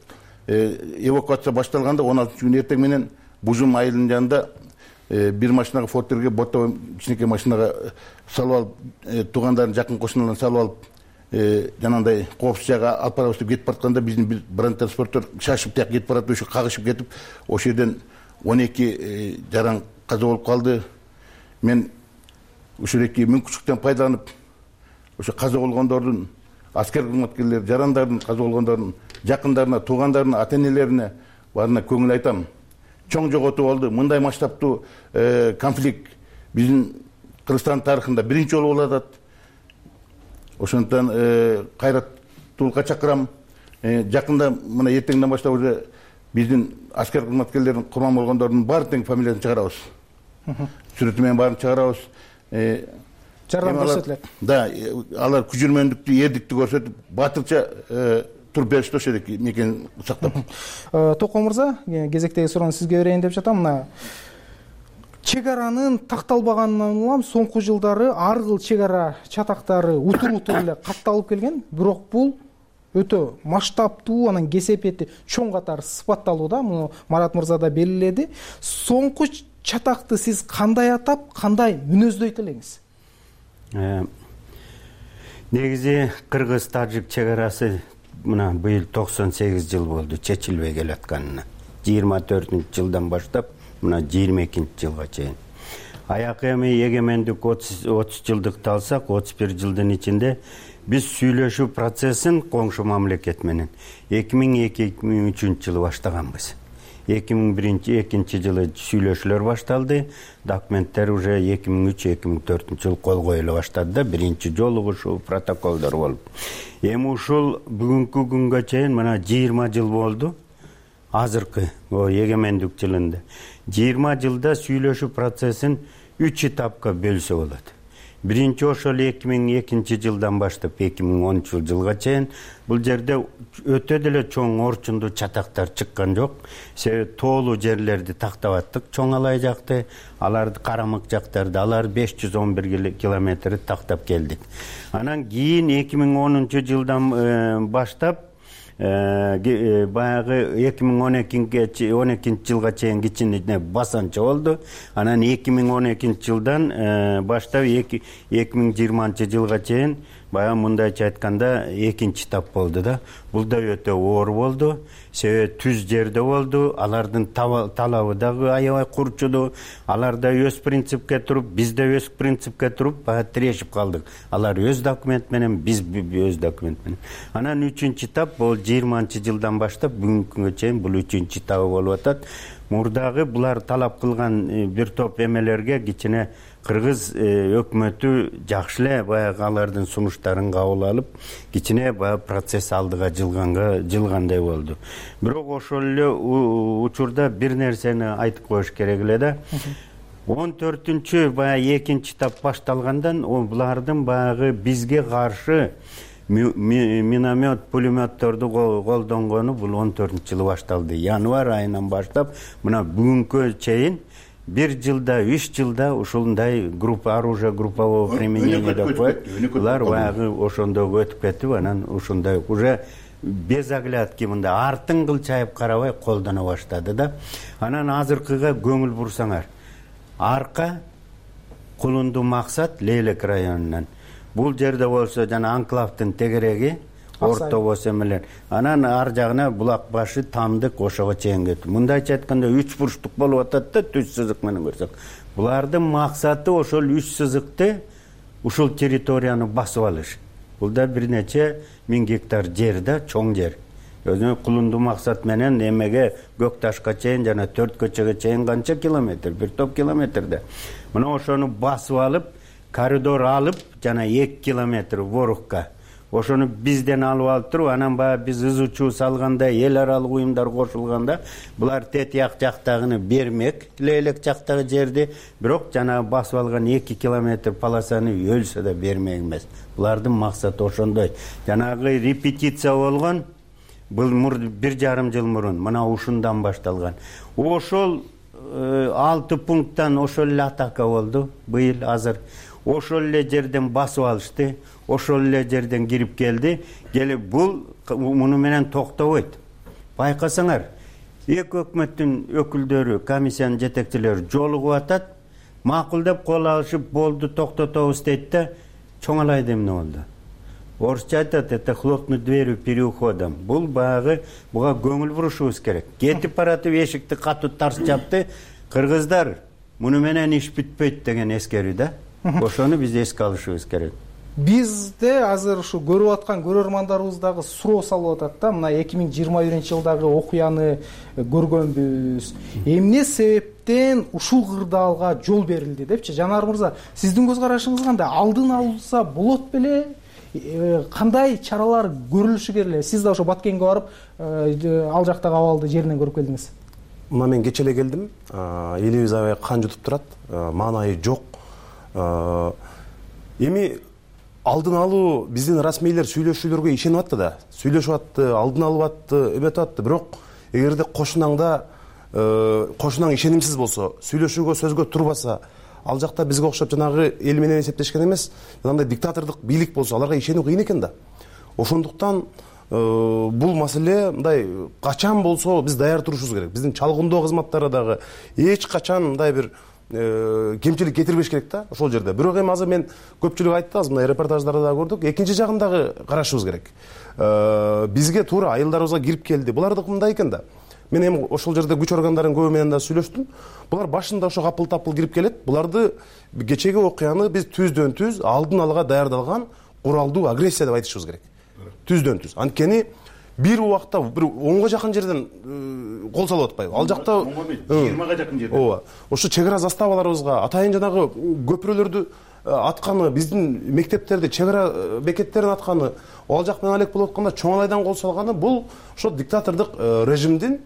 эвакуация башталганда он алтынчы күнү эртең менен Бужум айылынын жанында бир машинага фортерге, боттогой кичинекей машинага салып алып, туугандарын, жакын кошуналарын салып алып, жанагындай коопсуз жайга алып барабыз деп кетип баратканда биздин бир бронетранспортер шашып тияк кетип барат, ошо кагышып кетип, ошол жерден он эки жаран каза болуп калды. Мен ошол эки мүмкүнчүлүктөн пайдаланып, ошо каза болгондордун, аскер кызматкерлер, жарандардын, каза болгондордун жакындарына, туугандарына, ата-энелерине баарына көңүл айтам. Чоң жоготуу болду. Мындай масштабтуу конфликт биздин Кыргызстан тарыхында биринчи жолу болуп атат. Ошондон кайраттуулукка чакырам. Жакында мына эртеңден баштап уже биздин аскер кызматкерлердин, курман болгондордун баарын тең фамилиясын чыгарабыз. Сүрөтү менен баарын чыгарабыз. Жардам көрсөтүлөт. Да, алар күжүрмөндүктү, эрдикти көрсөтүп, батырча туруп беришти ошол эки мекен сактап. Токон мырза, кезектеги суроону сизге берейин деп жатам. Мына чек аранын такталбаганынан улам соңку жылдары ар кыл чек ара чатактары утур-утур эле катталып келген. Бирок бул өтө масштабтуу, анан кесепети чоң катары сыпатталууда. Муну Марат мырза да белгиледи. Соңку чатакты сиз кандай атап, кандай мүнөздөйт элеңиз? Негизи кыргыз-тажик чек арасы мына быйыл токсон сегиз жыл болду чечилбей келатканына. жыйырма төртүнчү жылдан баштап мына жыйырма экинчи жылга чейин. аякы эми эгемендик отуз жылдыкты алсак, отуз бир жылдын ичинде биз сүйлөшүү процессин коңшу мамлекет менен эки миң эки эки миң үчүнчү жылы баштаганбыз. эки миң биринчи экинчи жылы сүйлөшүүлөр башталды. Документтер уже эки миң үч эки миң төртүнчү жылы кол коюла баштады да, биринчи жолу ушул протоколдор болуп. Эми ушул бүгүнкү күнгө чейин мына жыйырма жыл болду. Азыркы эгемендик жылында жыйырма жылда сүйлөшүү процессин үч этапка бөлсө болот. Биринчи ошол эки миң экинчи жылдан баштап эки миң онунчу жылга чейин бул жерде өтө деле чоң орчундуу чатактар чыккан жок. Себеби тоолуу жерлерди тактап аттык, чоң алай жакты, аларды карамык жактарды, алар беш жүз он бир километрди тактап келдик. Анан кийин эки миң онунчу жылдан баштап баягы эки миң он экинчи жылга чейин кичине басанча болду. Анан эки миң он экинчи жылдан баштап эки миң жыйырманчы жылга чейин баягы мындайча айтканда экинчи этап болду да. Бул да өтө оор болду. Себеби түз жерде болду. Алардын талабы дагы аябай курчуду. Алар да өз принципке туруп, биз да өз принципке туруп, баягы тирешип калдык. Алар өз документ менен, биз өз документ менен. Анан үчүнчү этап бул жыйырманчы жылдан баштап бүгүнкү күнгө чейин бул үчүнчү этабы болуп атат. Мурдагы булар талап кылган бир топ эмелерге кичине кыргыз өкмөтү жакшы эле баягы алардын сунуштарын кабыл алып, кичине баягы процесс алдыга жылганга жылгандай болду. Бирок ошол эле учурда бир нерсени айтып коюш керек эле да. он төртүнчү баягы экинчи этап башталгандан булардын баягы бизге каршы миномет, пулеметтерду колдонгону бул он төртүнчү жылы башталды. Январь айынан баштап мына бүгүнкү чейин бир жылда, үч жылда ушундай группа оружия группового применения деп коет. Булар баягы ошондой өтүп кетип, анан ушундай уже без оглядки мындай артын кылчайып карабай колдоно баштады да. Анан азыркыга көңүл бурсаңар, арка Кулунду максат Лейлек районунан. Бул жерде болсо жана анклавдын тегереги орто болсо менен анан ар жагына Булак башы, Тамдык ошого чейин кетти. Мындайча айтканда үч бурчтук болуп атат да, түз сызык менен көрсөк. Булардын максаты ошол үч сызыкты ушул территорияны басып алыш. Бул да бир нече миң гектар жер да, чоң жер. Өзүнүн Кулунду максат менен эмеге Көкташка чейин жана төрт көчөгө чейин канча километр, бир топ километрде. Мына ошону басып алып, коридор алып, жана эки километр Ворукка. Ошону бизден алып алып туруп, анан баягы биз ызычуу салганда, эл аралык уюмдар кошулганда, булар Тетияк жактагыны бермек, Лейлек жактагы жерди, бирок жана басып алган эки километр полосаны өлсө да бермек эмес. Булардын максаты ошондой. Жанагы репетиция болгон, бул бир жарым жыл мурун, мына ушундан башталган. Ошол алты пункттан ошол эле атака болду быйыл азыр. Ошол эле жерден басып алышты, ошол эле жерден кирип келди. Келип бул муну менен токтобойт. Байкасаңар, эки өкмөттүн өкүлдөрү, комиссиянын жетекчилери жолугуп атат, макулдап кол алышып болду, токтотобуз дейт да, чоңалайды эмне болду. Орусча айтат, это хлопнуть дверью переходом. Бул багы буга көңүл бурушубуз керек. Кетип баратып эшикти катуу тарс жапты. Кыргыздар, муну менен иш бүтпөйт деген эскерүү да. Ошону биз эске алышыбыз керек. Бизде азыр ушу көрүп аткан көрөрмандарыбыз дагы суроо салып атат да, мына эки миң жыйырма биринчи жылдагы окуяны көргөнбүз. Эмне себептен ушул кырдаалга жол берилди депчи? Жанар мырза, сиздин көз карашыңыз кандай? Алдын алынса болот беле? Кандай чаралар көрүлүшү керек эле? Сиз да ошо Баткенге барып, ал жактагы абалды жеринен көрүп келдиңиз. Мына мен кече эле келдим. Элибиз аябай кан жутуп турат. Маанайы жок. Эми алдын алуу биздин расмийлер сүйлөшүүлөргө ишенип атты да. Сүйлөшүп атты, алдын алып атты, эметип атты. Бирок эгерде кошунаңда кошунаң ишенимсиз болсо, сүйлөшүүгө сөзгө турбаса, ал жакта бизге окшоп жанагы эл менен эсептешкен эмес, жанагындай диктатордук бийлик болсо, аларга ишенүү кыйын экен да. Ошондуктан бул маселе мындай качан болсо биз даяр турушубуз керек. Биздин чалгындоо кызматтары дагы эч качан мындай бир кемчилик кетирбеш керек да ошол жерде. Бирок эми азыр мен көпчүлүк айтты, азыр мындай репортаждарды да көрдүк. Экинчи жагын дагы карашыбыз керек. Бизге туура айылдарыбызга кирип келди. Булардык мындай экен да. мен эми ошол жерде күч органдарынын көбү менен да сүйлөштүм. Булар башында ошо капыл тапыл кирип келет. Буларды кечеги окуяны биз түздөн түз алдын алга даярдалган куралдуу агрессия деп айтышыбыз керек. Түздөн түз. Анткени бир убакта бир онго жакын жерден кол салып атпайбы? Ал жакта жыйырмага жакын жерден. Ооба. Ошо чек ара заставаларыбызга атайын жанагы көпүрөлөрдү атканы, биздин мектептерди, чек ара бекеттерин атканы, ал жак менен алек болуп атканда чоңалайдан кол салганы бул ошо диктатордук режимдин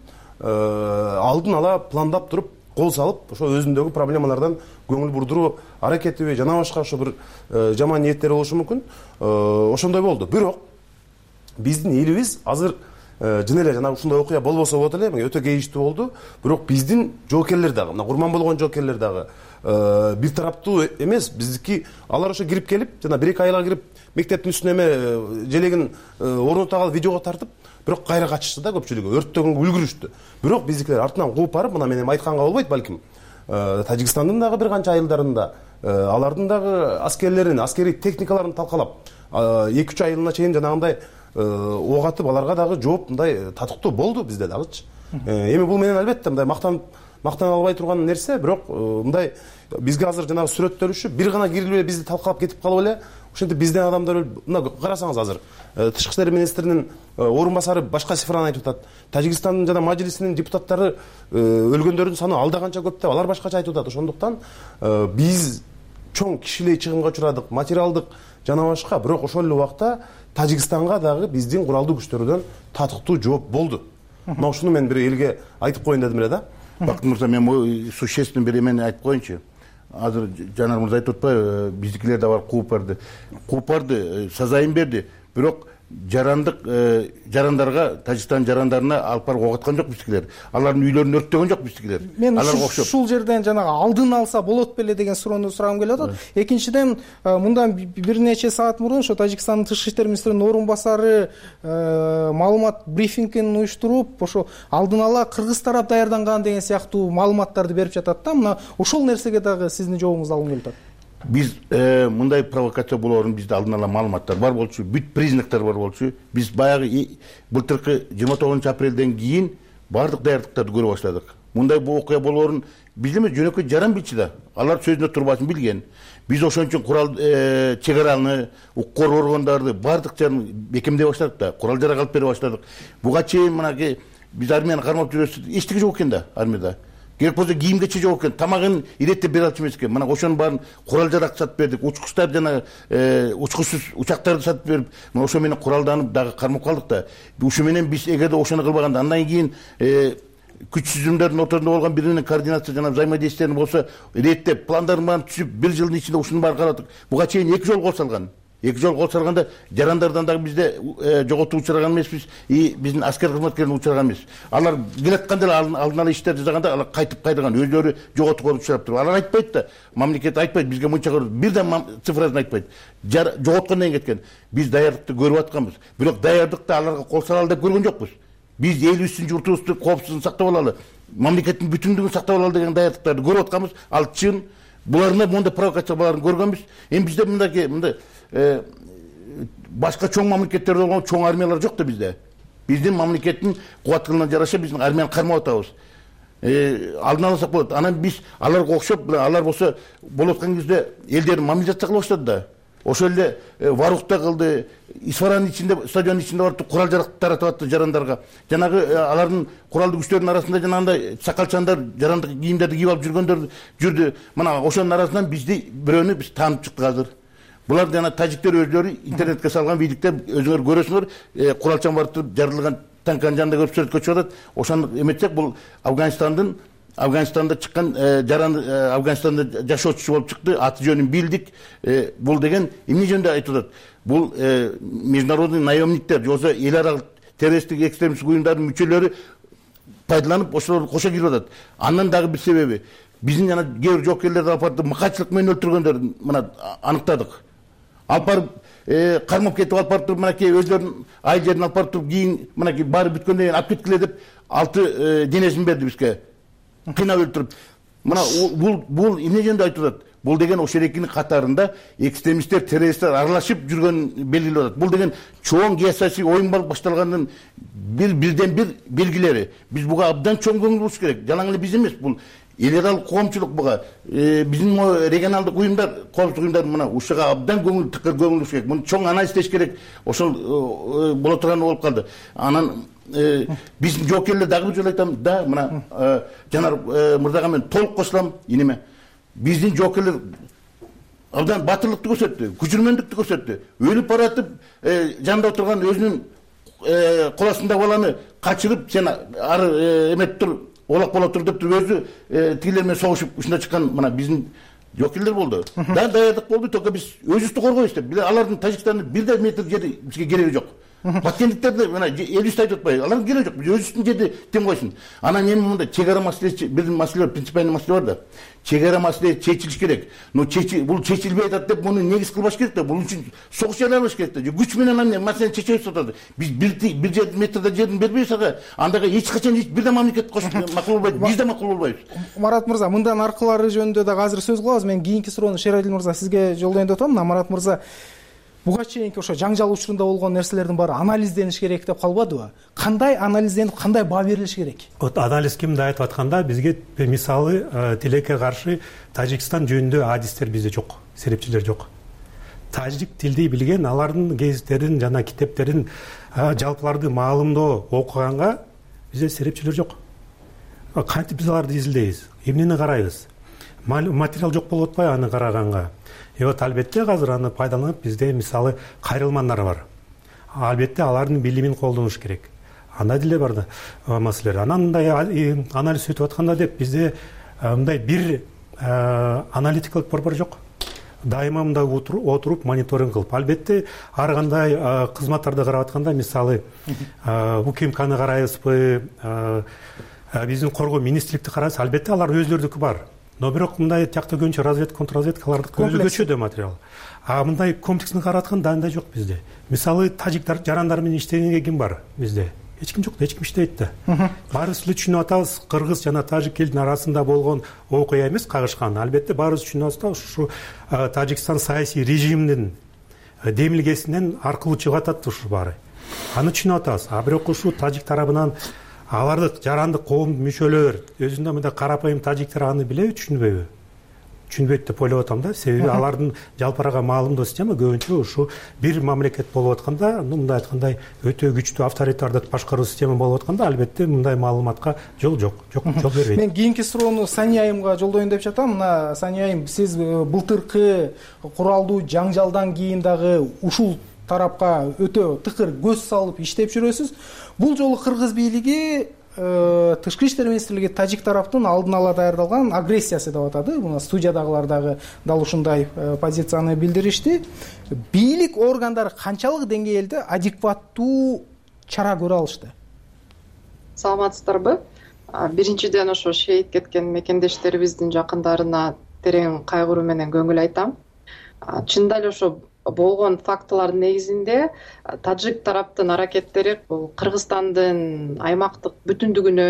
алдын ала пландап туруп кол салып, ошо өзүндөгү проблемалардан көңүл бурдуруу аракетиби жана башка ошо бир жаман ниеттери болушу мүмкүн. Ошондой болду. Бирок биздин элибиз азыр жөн эле жана ушундай окуя болбосо болот эле, өтө кейиштүү болду. Бирок биздин жоокерлер дагы, мына курман болгон жоокерлер дагы бир тараптуу эмес. Биздики алар ошо кирип келип, жана бир эки айга кирип мектептин үстүнө эме желегин орнотуп алып видеого тартып, бирок кайра качышты да көпчүлүгү, өрттөгөнгө үлгүрүштү. Бирок биздикилер артынан кууп барып, мына мен эми айтканга болбойт балким. Тажикстандын дагы бир канча айылдарында алардын дагы аскерлерин, аскерий техникаларын талкалап, эки үч айылына чейин жанагындай ок атып, аларга дагы жооп мындай татыктуу болду бизде дагычы. Эми бул менен албетте мындай мактанып мактана албай турган нерсе, бирок мындай бизге азыр жанагы сүрөттөлүшү бир гана кирип эле бизди талкалап кетип калып эле, ошентип бизден адамдар мына карасаңыз азыр тышкы иштер министринин орун басары башка цифраны айтып атат. Тажикстандын жана мажилисинин депутаттары өлгөндөрдүн саны алда канча көп деп алар башкача айтып атат. Ошондуктан биз чоң кишилей чыгымга учурадык, материалдык жана башка, бирок ошол эле убакта Тажикстанга дагы биздин куралдуу күчтөрдөн татыктуу жооп болду. Мына ушуну мен бир элге айтып коеюн дедим эле да. Бактын мырза, мен существенный бир эмени айтып коеюнчу. Азыр Жанар мырза айтып атпайбы, биздикилер да бар кууп барды. Кууп барды, сазайын берди. Бирок жарандык жарандарга, Тажикстан жарандарына алып барып ок аткан жок биздикилер. Алардын үйлөрүн өрттөгөн жок биздикилер. Мен ушул жерден жанагы алдын алса болот беле деген суроону сурагым келип атат. Экинчиден, мындан бир нече саат мурун ошо Тажикстандын тышкы иштер министринин орун басары маалымат брифингин уюштуруп, ошо алдын ала кыргыз тарап даярданган деген сыяктуу маалыматтарды берип жатат да. Мына ошол нерсеге дагы сиздин жообуңузду алгым келип атат. Биз мындай провокация болоорун бизде алдын ала маалыматтар бар болчу, бүт признактар бар болчу. Биз баягы былтыркы жыйырма тогузунчу апрелден кийин бардык даярдыктарды көрө баштадык. Мындай бул окуя болоорун биз эме жөнөкөй жаран билчү да. Алар сөзүнө турбасын билген. Биз ошон үчүн курал чек араны, укук органдарды бардык жерин бекемдей баштадык да. Курал жарак алып бере баштадык. Буга чейин мынакей биз армияны кармап жүрөбүз. Эчтеке жок экен да армияда. Керек болсо кийим кече жок экен, тамагын иреттеп бере алчу эмес экен. Мына ошонун баарын курал жарак сатып бердик, учкучтар жана учкучсуз учактарды сатып берип, мына ошо менен куралданып дагы кармап калдык да. Ушу менен биз эгерде ошону кылбаганда, андан кийин күч түзүмдөрдүн ортосунда болгон бири менен координация жана взаимодействиелер болсо, реттеп, пландардын баарын түзүп, бир жылдын ичинде ушунун баарын карадык. Буга чейин эки жолу кол салган. Эки жолу кол салганда жарандардан дагы бизде жоготуу учураган эмеспиз, и биздин аскер кызматкерлерин учураган эмес. Алар келатканда эле алдын ала иштер жасаганда алар кайтып кайрылган, өзлөрү жоготууга учурап туруп. Алар айтпайт да, мамлекет айтпайт, бизге мынча бирден цифрасын айтпайт. Жоготкондон кийин кеткен. Биз даярдыкты көрүп атканбыз. Бирок даярдыкта аларга кол салалы деп көргөн жокпуз. Биз элибиздин журтубузду, коопсуздугун сактап алалы, мамлекеттин бүтүндүгүн сактап алалы деген даярдыктарды көрүп атканбыз. Ал чын. Буларны мондай провокацияларын көргөнбүз. Эми бизде мындай мындай башка чоң мамлекеттерде болгон чоң армиялар жок да бизде. Биздин мамлекеттин кубаттылыгына жараша биздин армияны кармап атабыз. Алдын алсак болот. Анан биз аларга окшоп, алар болсо болуп аткан кезде элдерин мобилизация кыла баштады да. Ошол эле Варухта кылды, Исфаранын ичинде, стадиондун ичинде барып курал жарак таратып атты жарандарга. Жанагы алардын куралдуу күчтөрүнүн арасында жанагындай сакалчандар, жарандык кийимдерди кийип алып жүргөндөр жүрдү. Мына ошонун арасынан бизди бирөөнү биз таанып чыктык азыр. Булар жана тажиктер өзлөрү интернетке салган видиктер өзүңөр көрөсүңөр, куралчан барып туруп жарылган танканын жанында көрүп сүрөткө чыгып атат. Ошону эметсек бул Афганистандын Афганистанда чыккан жаран Афганистанда жашоочусу болуп чыкты, аты жөнүн билдик. Бул деген эмне жөнүндө айтып атат? Бул международный наемниктер, жоксо эл аралык террористтик экстремисттик уюмдардын мүчөлөрү пайдаланып ошолорду кошо кирип атат. Андан дагы бир себеби биздин жана кээ бир жоокерлерди алып барып мыкаачылык менен өлтүргөндөрдү мына аныктадык. Алып барып кармап кетип алып барып туруп мынакей өзлөрүнүн айыл жерине алып барып туруп кийин мынакей баары бүткөндөн кийин алып кеткиле деп алты денесин берди бизге. Кыйнап өлтүрүп. Мына бул бул эмне жөнүндө айтып атат? бул деген ошол экинин катарында экстремисттер, террористтер аралашып жүргөн белгилеп атат. Бул деген чоң геосаясий оюн башталганын бир бирден бир белгилери. Биз буга абдан чоң көңүл буруш керек. Жалаң эле биз эмес, бул эл аралык коомчулук буга, биздин регионалдык уюмдар, коопсуздук уюмдар мына ушуга абдан көңүл тыкыр көңүл буруш керек. Муну чоң анализдеш керек. Ошол боло турганы болуп калды. Анан биздин жоокерлер дагы бир жолу айтам да, мына Жанар мырзага мен толук кошулам инеме. Биздин жоокерлер абдан батырлыкты көрсөттү, күчүрмөндүктү көрсөттү. Өлүп баратып, жанында отурган өзүнүн кол астындагы баланы качырып, сен ары эмет тур, олак боло тур деп туруп өзү тигилер менен согушуп ушунда чыккан мына биздин жоокерлер болду. Да, даярдык болду, только биз өзүбүздү коргойбуз деп. Алардын Тажикстандын бир да метр жери бизге кереги жок. Баткендиктерди мына элүүстү айтып атпайбы? Алардын кереги жок. Биз өзүбүздүн жерди тем койсун. Анан эми мындай чек ара маселеси, бир маселе бар, принципиальный маселе бар да. Чек ара маселеси чечилиш керек. Но бул чечилбей атат деп муну негиз кылбаш керек да. Бул үчүн согуш жарыялаш керек да. Күч менен аны маселени чечебиз атат. Биз бир бир метрде жерин бербейбиз ага. Андайга эч качан эч бир да мамлекет макул болбойт. Биз да макул болбойбуз. Марат мырза, мындан аркылары жөнүндө да азыр сөз кылабыз. Мен кийинки суроону Шералил мырза сизге жолдоюн деп атам. Марат мырза, буга чейинки ошо жаңжал учурунда болгон нерселердин баары анализдениш керек деп калбадыбы? Кандай анализденип, кандай баа берилиш керек? Вот анализ кимди айтып атканда, бизге мисалы тилекке каршы Тажикстан жөнүндө адистер бизде жок, серепчилер жок. Тажик тилди билген, алардын гезиттерин жана китептерин, жалпыларды маалымдоо окуганга бизде серепчилер жок. Кантип биз аларды изилдейбиз? Эмнени карайбыз? Материал жок болуп атпайбы аны караганга? И вот албетте азыр аны пайдаланып бизде мисалы кайрылмандар бар. Албетте алардын билимин колдонуш керек. Андай деле бар да маселелер. Анан мындай анализ өтүп атканда деп бизде мындай бир аналитикалык борбор жок. Дайыма мындай отуруп мониторинг кылып, албетте ар кандай кызматтарды карап атканда мисалы УКМКны карайбызбы, биздин коргоо министрликти карайбыз, албетте алар өзлөрүнүкү бар. Но бирок мындай тиякта көбүнчө разведка, контрразведкалардыкы өзгөчө материал. А мындай комплексни каратканда андай жок бизде. Мисалы тажиктар жарандар менен иштегенге ким бар бизде? Эч ким жок, эч ким иштейт да. Баарыбыз эле түшүнүп атабыз, кыргыз жана тажик элдин арасында болгон окуя эмес кагышкан. Албетте баарыбыз түшүнүп атабыз, ушу Тажикстан саясий режиминин демилгесинен аркылуу чыгып атат ушу баары. Аны түшүнүп атабыз. А бирок ушу тажик тарабынан аларды жарандык коом мүчөлөр өзүндө мындай карапайым тажиктер аны билеби, түшүнбөйбү? Түшүнбөйт деп ойлоп атам да. Себеби алардын жалпырага маалымдоо система көбүнчө ушу бир мамлекет болуп атканда, мындай айткандай өтө күчтүү авторитардык башкаруу система болуп атканда, албетте мындай маалыматка жол жок, жок жол бербейт. Мен кийинки суроону Сания айымга жолдоюн деп жатам. Мына Сания айым, сиз былтыркы куралдуу жаңжалдан кийин дагы ушул тарапка өтө тыкыр көз салып иштеп жүрөсүз. Бул жолу кыргыз бийлиги Тышкы иштер министрлиги тажик тараптын алдын ала даярдалган агрессиясы деп атады. Мына студиядагылар дагы дал ушундай позицияны билдиришти. Бийлик органдары канчалык деңгээлде адекваттуу чара көрө алышты? Саламатсыздарбы? Биринчиден ошо шейит кеткен мекендештерибиздин жакындарына терең кайгыруу менен көңүл айтам. Чындап эле ошо болгон фактылардын негизинде тажик тараптын аракеттери бул Кыргызстандын аймактык бүтүндүгүнө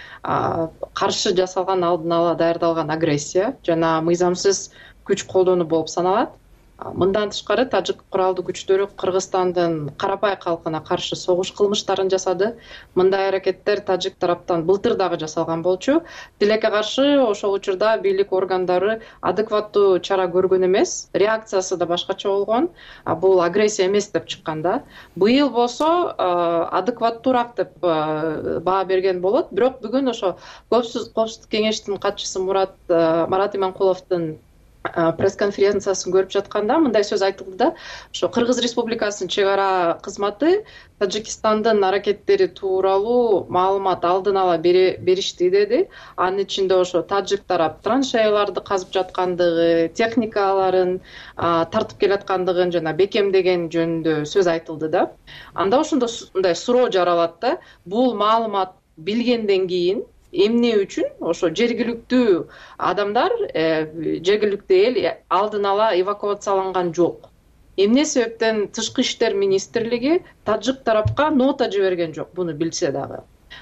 каршы жасалган алдын ала даярдалган агрессия жана мыйзамсыз күч колдонуу болуп саналат. Мындан тышкары тажик куралдуу күчтөрү Кыргызстандын карапай калкына каршы согуш кылмыштарын жасады. Мындай аракеттер тажик тараптан былтыр дагы жасалган болчу. Тилекке каршы ошол учурда бийлик органдары адекваттуу чара көргөн эмес, реакциясы да башкача болгон. Бул агрессия эмес деп чыккан да. Быйыл болсо адекваттуураак деп баа берген болот. Бирок бүгүн ошо Коопсуздук кеңештин катчысы Мурат Марат Иманкуловдун пресс-конференциясын көрүп жатканда мындай сөз айтылды да, ошо Кыргыз Республикасынын чек ара кызматы Тажикстандын аракеттери тууралуу маалымат алдын ала беришти деди. Анын ичинде ошо тажик тарап траншеяларды казып жаткандыгы, техникаларын тартып келаткандыгын жана бекемдеген жөнүндө сөз айтылды да. Анда ошондой суроо жаралат да, бул маалымат билгенден кийин эмне үчүн ошо жергиликтүү адамдар, жергиликтүү эл алдын ала эвакуацияланган жок? Эмне себептен Тышкы иштер министрлиги тажик тарапка нота жиберген жок, буну билсе дагы?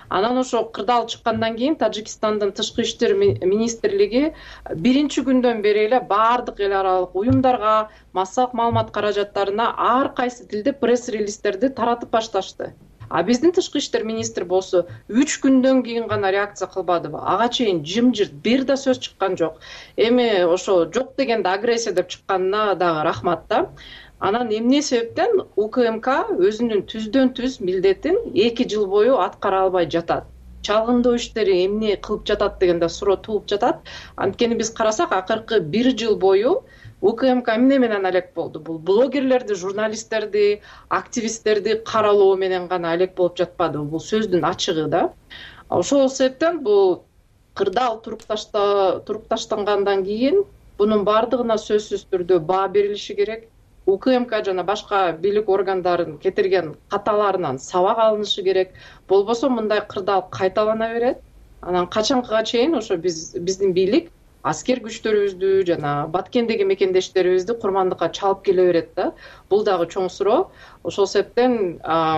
Анан ошо кырдаал чыккандан кийин Тажикстандын тышкы иштер министрлиги биринчи күндөн бери эле баардык эл аралык уюмдарга, массалык маалымат каражаттарына ар кайсы тилде пресс релиздерди таратып башташты. А биздин тышкы иштер министри болсо үч күндөн кийин гана реакция кылбадыбы? Ага чейин жымжырт бир да сөз чыккан жок. Эми ошо жок дегенде агрессия деп чыкканына дагы рахмат да. Анан эмне себептен УКМК өзүнүн түздөн түз милдетин эки жыл бою аткара албай жатат? Чалгындоо иштери эмне кылып жатат дегенде суроо туулуп жатат. Анткени биз карасак, акыркы бир жыл бою УКМК эмне менен алек болду? Бул блогерлерди, журналисттерди, активисттерди каралоо менен гана алек болуп жатпады. Бул сөздүн ачыгы да. Ошол себептен бул кырдаал туруп таштангандан кийин бунун баардыгына сөзсүз түрдө баа берилиши керек. УКМК жана башка бийлик органдарын кетирген каталарынан сабак алынышы керек. Болбосо мындай кырдаал кайталана берет. Анан качанга чейин ошо биз биздин бийлик аскер күчтөрүбүздү жана Баткендеги мекендештерибизди курмандыкка чалып келе берет да. Бул дагы чоң суроо. Ошол себептен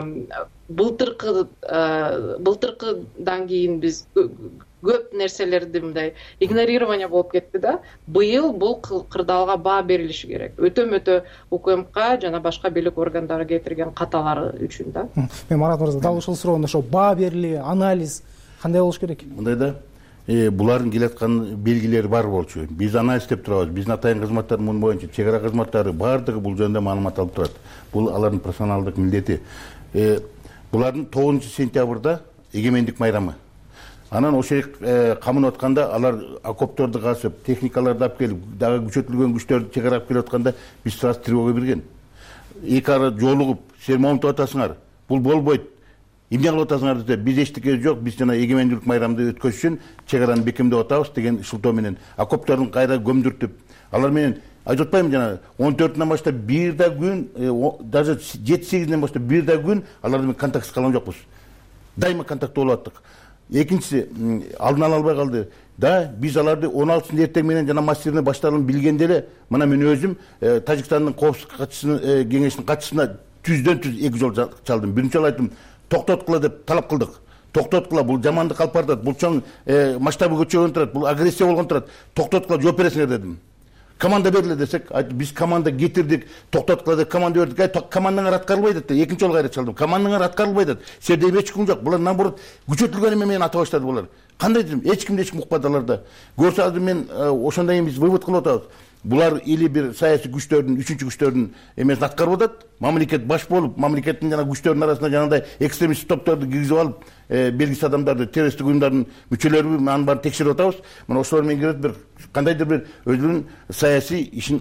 былтыркы былтыркыдан кийин биз көп нерселерди мындай игнорирование болуп кетти да. Быйыл бул кырдаалга баа берилиши керек. Өтө-мөтө УКМК жана башка бийлик органдары кетирген каталары үчүн да. Мен Марат мырза, дал ушул суроону ошо баа берили, анализ кандай болуш керек? Мындай да, булардын келаткан белгилери бар болчу. Биз анализ деп турабыз. Биздин атайын кызматтар мун боюнча чек ара кызматтары баардыгы бул жөнүндө маалымат алып турат. Бул алардын профессионалдык милдети. Булардын тогузунчу сентябрда эгемендик майрамы. Анан ошо камын атканда алар окопторду касып, техникаларды алып келип, дагы күчөтүлгөн күчтөрдү чек ара алып келип атканда биз сразу тревога берген. Эки ара жолугуп, сен момунтип атасыңар. Бул болбойт. Эмне кылып атасыңар десе, биз эчтеке жок, биз жана эгемендүүлүк майрамды өткөзүш үчүн чек араны бекемдеп атабыз деген шылтоо менен окоптордун кайра көмдүртүп, алар менен айтып атпаймынбы жана он төртүнөн баштап бир да күн, даже жети сегизинен баштап бир да күн алар менен контактсыз калган жокпуз. Дайыма контакт болуп аттык. Экинчиси, алдын ала албай калды. Да, биз аларды он алтысында эртең менен жана массирный башталганын билгенде эле, мына мен өзүм Тажикстандын коопсуздук катчысынын кеңешинин катчысына түздөн түз эки жол чалдым. Биринчи жолу айттым, токтоткула деп талап кылдык. Токтоткула, бул жамандык алып баратат, бул чоң масштабы көчөгөн турат, бул агрессия болгон турат. Токтоткула жооп бересиңер дедим. Команда бериле десек, биз команда кетирдик, токтоткула деп команда бердик. Ай, командаңар аткарылбайт деп, экинчи жолу кайра чалдым. Командаңар аткарылбайт деп. Сенде эч ким жок. Булар наоборот күчөтүлгөн менен ата баштады булар. Кандай дедим? Эч кимди эч ким укпады аларда. Көрсө азыр мен ошондон кийин биз вывод кылып атабыз. Булар или бир саясий күчтөрдүн, үчүнчү күчтөрдүн эмесин аткарып атат. Мамлекет баш болуп, мамлекеттин жана күчтөрдүн арасында жанагындай экстремист топторду киргизип алып, белгисиз адамдарды, террористтик уюмдардын мүчөлөрү анын баарын текшерип атабыз. Мына ошолор менен кирет бир кандайдыр бир өзүнүн саясий ишин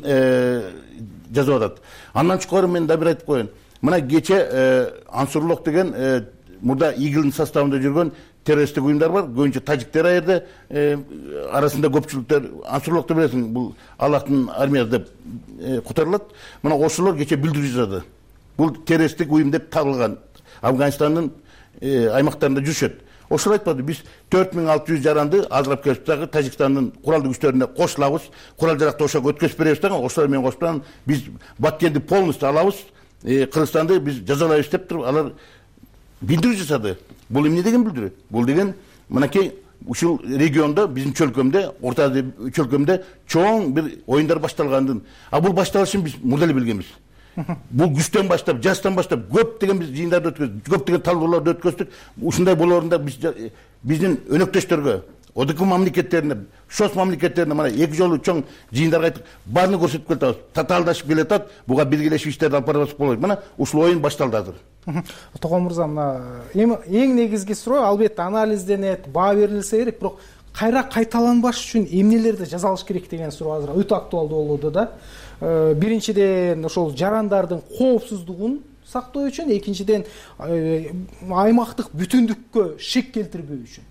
жазып атат. Андан чукары мен да бир айтып коеюн. Мына кече Ансурлук деген мурда игилдин составында жүргөн террористтик уюмдар бар. Көбүнчө тажиктер аерде арасында көпчүлүктөр Ансурлукты билесиң, бул Аллахтын армиясы деп котурулат. Мына ошолор кече билдирүү жасады. Бул террористтик уюм деп табылган. Афганистандын аймактарында жүрүшөт. Ошол айтпады, биз төрт миң алты жүз жаранды азырап келип дагы Тажикстандын куралдуу күчтөрүнө кошулабыз, курал жаракты ошого өткөзүп беребиз дагы, ошолор менен кошуп биз Баткенди полностью алабыз, Кыргызстанды биз жазалайбыз деп туруп алар билдирүү жасады. Бул эмне деген билдирүү? Бул деген мынакей ушул региондо, биздин чөлкөмдө, Орто Азия чөлкөмдө чоң бир оюндар башталгандын. А бул башталышын биз мурда эле билгенбиз. Бул күчтөн баштап, жастан баштап көп деген биз жыйындарды өткөздүк, көп деген талкууларды өткөздүк. Ушундай болоорунда биз биздин өнөктөштөргө, ОДК мамлекеттерине, ШОС мамлекеттерине мына эки жолу чоң жыйындарга айтып, баарын көрсөтүп келатабыз. Татаалдашып келатат, буга белгилешип иштерди алып барабыз болот. Мына ушул оюн башталды азыр. Тогон мырза, мына эң негизги суроо албетте анализденет, баа берилсе керек, бирок кайра кайталанбаш үчүн эмнелерди жазалыш керек деген суроо азыр өтө актуалдуу болууда да. Биринчиден ошол жарандардын коопсуздугун сактоо үчүн, экинчиден аймактык бүтүндүккө шек келтирбөө үчүн.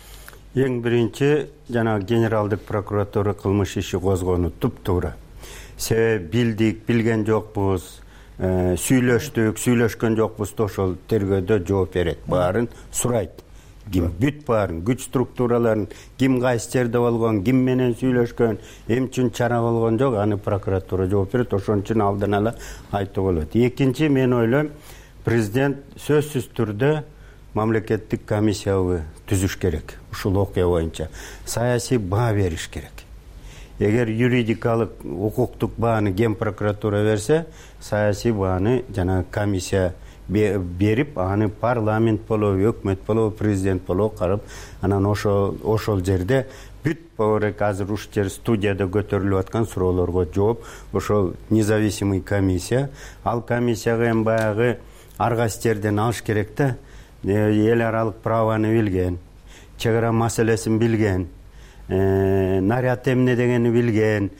Эң биринчи жана генералдык прокуратура кылмыш иши козгону туп-туура. Себеби билдик, билген жокпуз, сүйлөштүк, сүйлөшкөн жокпуз, ошол тергөөдө жооп берет, баарын сурайт. Ким бүт баарын, күч структураларын, ким кайсы жерде болгон, ким менен сүйлөшкөн, эмне үчүн чара болгон жок, аны прокуратура жооп берет, ошон үчүн алдын ала айтуу болот. Экинчи, мен ойлойм, президент сөзсүз түрдө мамлекеттик комиссиябы түзүш керек. Ушул окуя боюнча саясий баа бериш керек. Эгер юридикалык укуктук бааны Ген прокуратура берсе, саясий бааны жана комиссия берип, аны парламент болобу, өкмөт болобу, президент болобу карап, анан ошол ошол жерде бүт баурек азыр ушул жер студияда көтөрүлүп аткан суроолорго жооп, ошол независимый комиссия, ал комиссияга эми баягы ар кайсы жерден алыш керек да, эл аралык праваны билген, чек ара маселесин билген, наряд эмне дегени билген,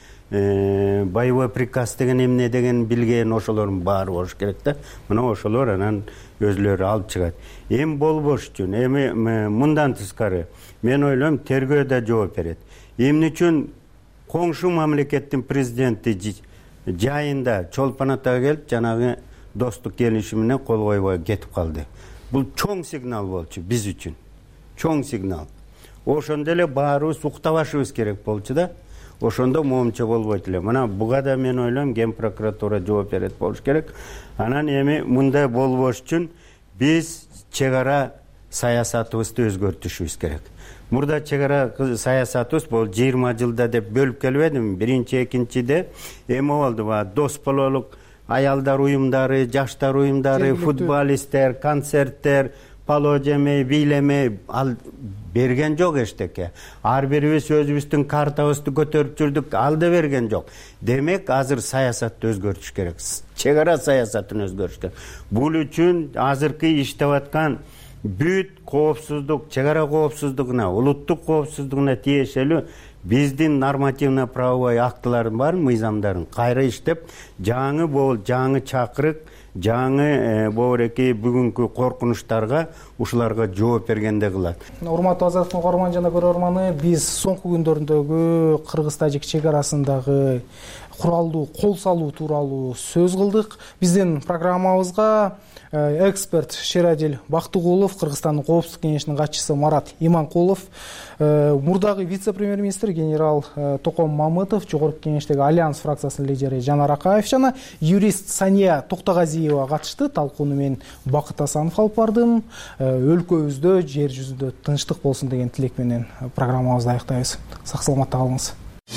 боевой приказ деген эмне деген билген, ошолордун баары болуш керек да. Мына ошолор анан өзлөрү алып чыгат. Эми болбош үчүн, эми мындан тышкары мен ойлойм тергөө да жооп берет. Эмне үчүн коңшу мамлекеттин президенти жайында Чолпон Атага келип, жанагы достук келишим менен кол койбой кетип калды. Бул чоң сигнал болчу биз үчүн. Чоң сигнал. Ошондо эле баарыбыз уктабашыбыз керек болчу да. Ошондо моомча болбойт эле. Мына буга да мен ойлойм Ген прокуратура жооп берет болуш керек. Анан эми мындай болбош үчүн биз чек ара саясатыбызды өзгөртүшүбүз керек. Мурда чек ара саясатыбыз бул жыйырма жылда деп бөлүп келбедими? Биринчи, экинчиде эми болду ба дос бололук аялдар уюмдары, жаштар уюмдары, футболисттер, концерттер, пало жемей, бийлемей ал берген жок эчтеке. Ар бирибиз өзүбүздүн картабызды көтөрүп жүрдүк, ал да берген жок. Демек, азыр саясатты өзгөртүш керек. Чек ара саясатын өзгөртүш керек. Бул үчүн азыркы иштеп аткан бүт коопсуздук, чек ара коопсуздугуна, улуттук коопсуздугуна тиешелүү биздин нормативно правовой актыларын бар, мыйзамдарын кайра иштеп, жаңы бол, жаңы чакырык, жаңы боореки бүгүнкү коркунучтарга ушуларга жооп бергенде кылат. Урматтуу Азаттыктын угарман жана көрөрманы, биз соңку күндөрүндөгү кыргыз-тажик чек арасындагы куралдуу кол салуу тууралуу сөз кылдык. Биздин программабызга эксперт Шерадил Бактыгулов, Кыргызстандын коопсуздук кеңешинин катчысы Марат Иманкулов, мурдагы вице-премьер-министр генерал Током Мамытов, жогорку кеңештеги Альянс фракциясынын лидери Жанар Акаев жана юрист Сания Токтогазиева катышты. Талкууну мен Бакыт Асанов алып бардым. Өлкөбүздө, жер жүзүндө тынчтык болсун деген тилек менен программабызды аяктайбыз. Сак саламатта калыңыз.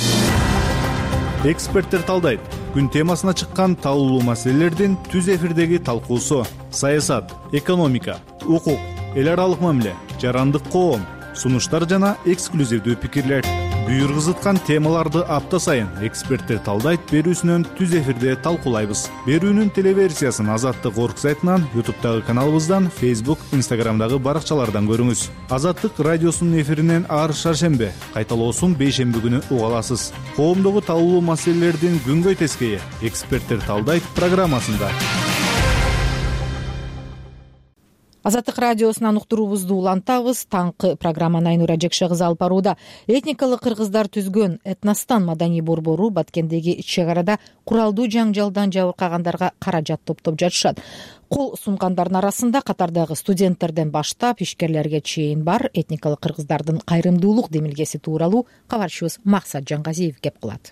Эксперттер талдайт. Күн темасына чыккан талкуулуу маселелердин түз эфирдеги талкуусу: саясат, экономика, укук, эл аралык мамиле, жарандык коом, сунуштар жана эксклюзивдүү пикирлер. Буйргузуткан темаларды апта сайын эксперттер талдайт берүүсүнөн түз эфирде талкуулайбыз. Берүүнүн телеверсиясын Азаттык орг сайтынан, ютубтагы каналыбыздан, фейсбук, инстаграмдагы баракчалардан көрүңүз. Азаттык радиосунун эфиринен ар шаршембе, кайталоосун бейшемби күнү уга аласыз. Коомдогу талкуулуу маселелердин күнгөй тескейи эксперттер талдайт программасында. Азаттык радиосунан уктуруубузду улантабыз. Таңкы программаны Айнура Жекше кызы алып барууда. Этникалык кыргыздар түзгөн Этностан маданий борбору Баткендеги чек арада куралдуу жаңжалдан жабыркагандарга каражат топтоп жатышат. Кол сунгандардын арасында катардагы студенттерден баштап ишкерлерге чейин бар. Этникалык кыргыздардын кайрымдуулук демилгеси тууралуу кабарчыбыз Максат Жангазиев кеп кылат.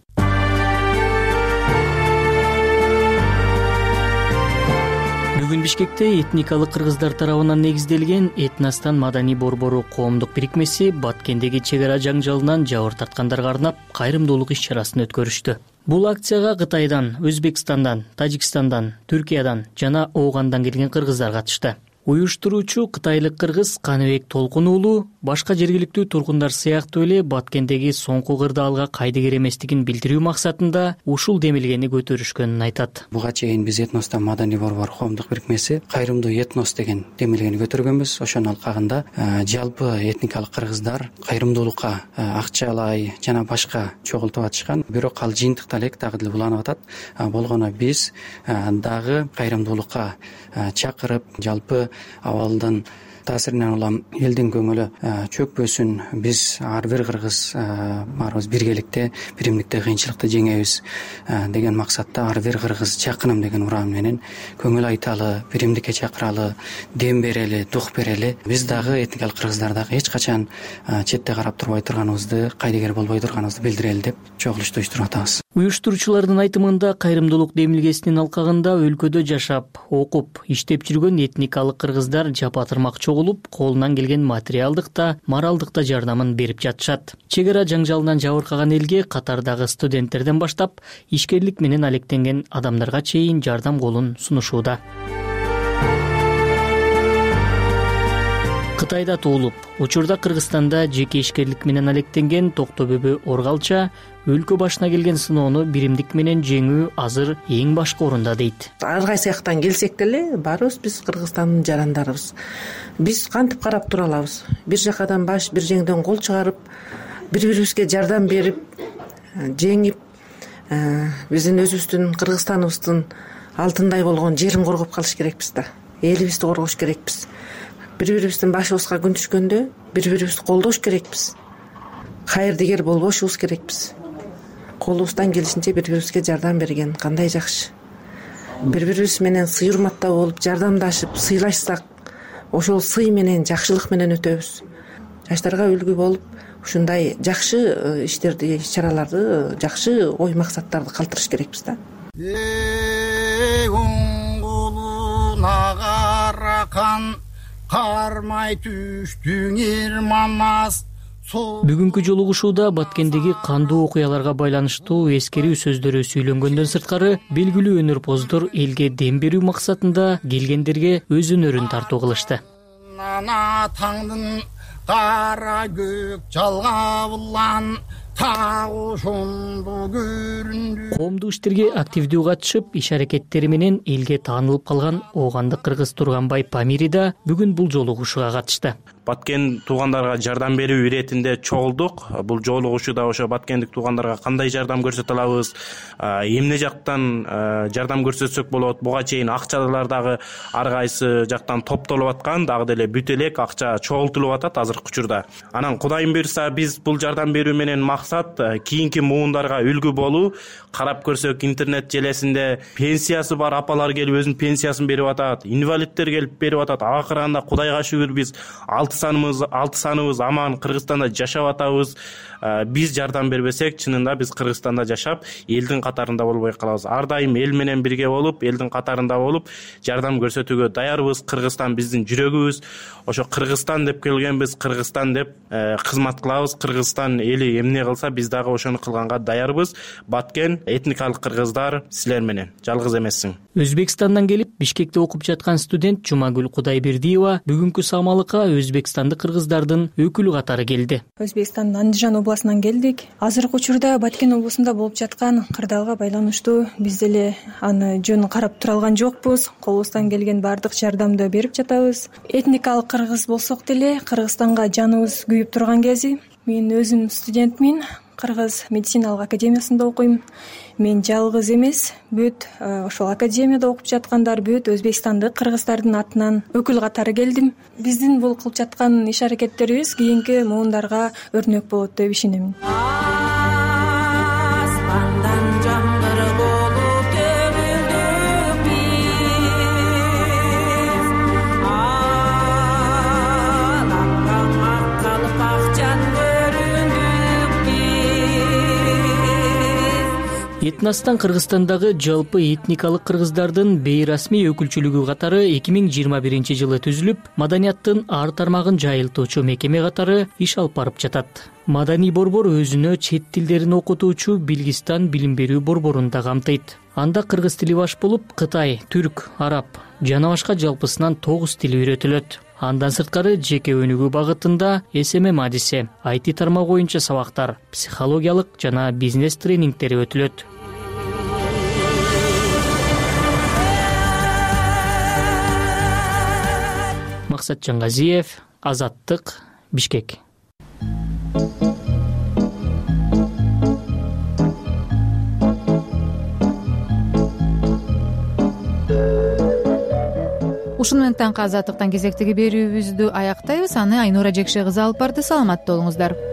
Бүгүн Бишкекте этникалык кыргыздар тарабынан негизделген Этностан маданий борбору коомдук бирикмеси Баткендеги чек ара жаңжалынан жабыр тарткандарга арнап кайрымдуулук иш-чарасын өткөрүштү. Бул акцияга Кытайдан, Өзбекстандан, Тажикстандан, Түркиядан жана Оогандан келген кыргыздар катышты. Уюштуруучу кытайлык кыргыз Каныбек Толкун уулу башка жергиликтүү тургундар сыяктуу эле Баткендеги соңку кырдаалга кайдыгер эместигин билдирүү максатында ушул демилгени көтөрүшкөнүн айтат. Буга чейин биз Этностан маданий борбор коомдук бирикмеси кайрымдуу этнос деген демилгени көтөргөнбүз. Ошонун алкагында жалпы этникалык кыргыздар кайрымдуулукка акчалай жана башка чогултуп атышкан. Бирок ал жыйынтыкта элек дагы деле уланып атат. Болгону биз дагы кайрымдуулукка чакырып, жалпы абалдын таасиринен улам элдин көңүлү чөкпөсүн, биз ар бир кыргыз баарыбыз биргеликте, биримдикте кыйынчылыкты жеңебиз деген максатта ар бир кыргыз жакыным деген уран менен көңүл айталы, биримдикке чакыралы, дем берели, дух берели. Биз дагы этникалык кыргыздар дагы эч качан четте карап турбай турганыбызды, кайдыгер болбой турганыбызды билдирели деп чогулушту уюштуруп атабыз. Уюштуруучулардын айтымында кайрымдуулук демилгесинин алкагында өлкөдө жашап, окуп, иштеп жүргөн этникалык кыргыздар жапа-тырмак чогулуп, колунан келген материалдык да, моралдык да жардамын берип жатышат. Чек ара жаңжалынан жабыркаган элге катардагы студенттерден баштап, ишкерлик менен алектенген адамдарга чейин жардам колун сунушууда. Кытайда туулуп, учурда Кыргызстанда жеке ишкерлик менен алектенген Токтобөбө Оргалча өлкө башына келген сыноону биримдик менен жеңүү азыр эң башкы орунда дейт. Ар кайсы жактан келсек деле баарыбыз биз Кыргызстандын жарандарыбыз. Биз кантип карап тура алабыз? Бир жакадан баш, бир жеңден кол чыгарып, бири-бирибизге жардам берип, жеңип, биздин өзүбүздүн Кыргызстаныбыздын алтындай болгон жерин коргоп калыш керекпиз да. Элибизди коргош керекпиз. Бири-бирибиздин башыбызга күн түшкөндө бири-бирибизди колдош керекпиз. Кайырдыгер болбошубуз керекпиз. Колубуздан келишинче бири-бирибизге жардам берген кандай жакшы. Бири-бирибиз менен сый урматтуу болуп, жардамдашып, сыйлашсак, ошол сый менен, жакшылык менен өтөбүз. Жаштарга үлгү болуп, ушундай жакшы иштерди, иш-чараларды, жакшы ой максаттарды калтырыш керекпиз да. Кармай түштүң ирманас. Бүгүнкү жолугушууда Баткендеги кандуу окуяларга байланыштуу эскерүү сөздөрү сүйлөнгөндөн сырткары белгилүү өнөрпоздор элге дем берүү максатында келгендерге өз өнөрүн тартуу кылышты. Ана таңдын кара көк жалгабылан Коомдук иштерге активдүү катышып, иш аракеттери менен элге таанылып калган Оогандык кыргыз Турганбай Памири да бүгүн бул жолугушууга катышты. Баткен туугандарга жардам берүү иретинде чогулдук. Бул жолугушууда ошо баткендик туугандарга кандай жардам көрсөтө алабыз, эмне жактан жардам көрсөтсөк болот, буга чейин акчалар дагы ар кайсы жактан топтолуп аткан, дагы деле бүт элек акча чогултулуп атат азыркы учурда. Анан Кудайым буйрса биз бул жардам берүү менен максат кийинки муундарга үлгү болуу. Карап көрсөк интернет желесинде пенсиясы бар апалар келип өзүнүн пенсиясын берип атат, инвалидтер келип берип атат. Акырында Кудайга шүгүр биз алты саныбыз алты саныбыз аман Кыргызстанда жашап атабыз. Биз жардам бербесек, чынында биз Кыргызстанда жашап, элдин катарында болбой калабыз. Ар дайым эл менен бирге болуп, элдин катарында болуп, жардам көрсөтүүгө даярбыз. Кыргызстан биздин жүрөгүбүз. Ошо Кыргызстан деп келгенбиз, Кыргызстан деп кызмат кылабыз. Кыргызстан эли эмне кылса, биз дагы ошону кылганга даярбыз. Баткен этникалык кыргыздар силер менен жалгыз эмессиң. Өзбекстандан келип Бишкекте окуп жаткан студент Жумагүл Кудайбердиева бүгүнкү самалыкка өзбекстандык кыргыздардын өкүлү катары келди. Өзбекстандын Андижан областынан келдик. Азыркы учурда Баткен облусунда болуп жаткан кырдаалга байланыштуу биз деле аны жөн карап тура алган жокпуз. Колубуздан келген баардык жардамды берип жатабыз. Этникалык кыргыз болсок деле Кыргызстанга жаныбыз күйүп турган кези. Мен өзүм студентмин. Кыргыз медициналык академиясында окуйм. Мен жалгыз эмес, бүт ошол академияда окуп жаткандар бүт Өзбекстандык кыргыздардын атынан өкүл катары келдим. Биздин бул кылып жаткан иш аракеттерибиз кийинки муундарга өрнөк болот деп ишенем. Этностан Кыргызстандагы жалпы этникалык кыргыздардын бейрасмий өкүлчүлүгү катары эки миң жыйырма биринчи жылы түзүлүп, маданияттын ар тармагын жайылтуучу мекеме катары иш алып барып жатат. Маданий борбор өзүнө чет тилдерин окутуучу Билгистан билим берүү борборун да камтыйт. Анда кыргыз тили баш болуп, Кытай, түрк, араб жана башка жалпысынан тогуз тил үйрөтүлөт. Андан сырткары жеке өнүгүү багытында эс эм эм адиси, ай ти тармагы боюнча сабактар, психологиялык жана бизнес тренингтери өтүлөт. Максат Жаңгазиев, Азаттык, Бишкек. Ушун менен таңкы Азаттыктан кезектеги берүүбүздү аяктайбыз. Аны Айнура Жекше кызы алып барды. Саламатта болуңуздар.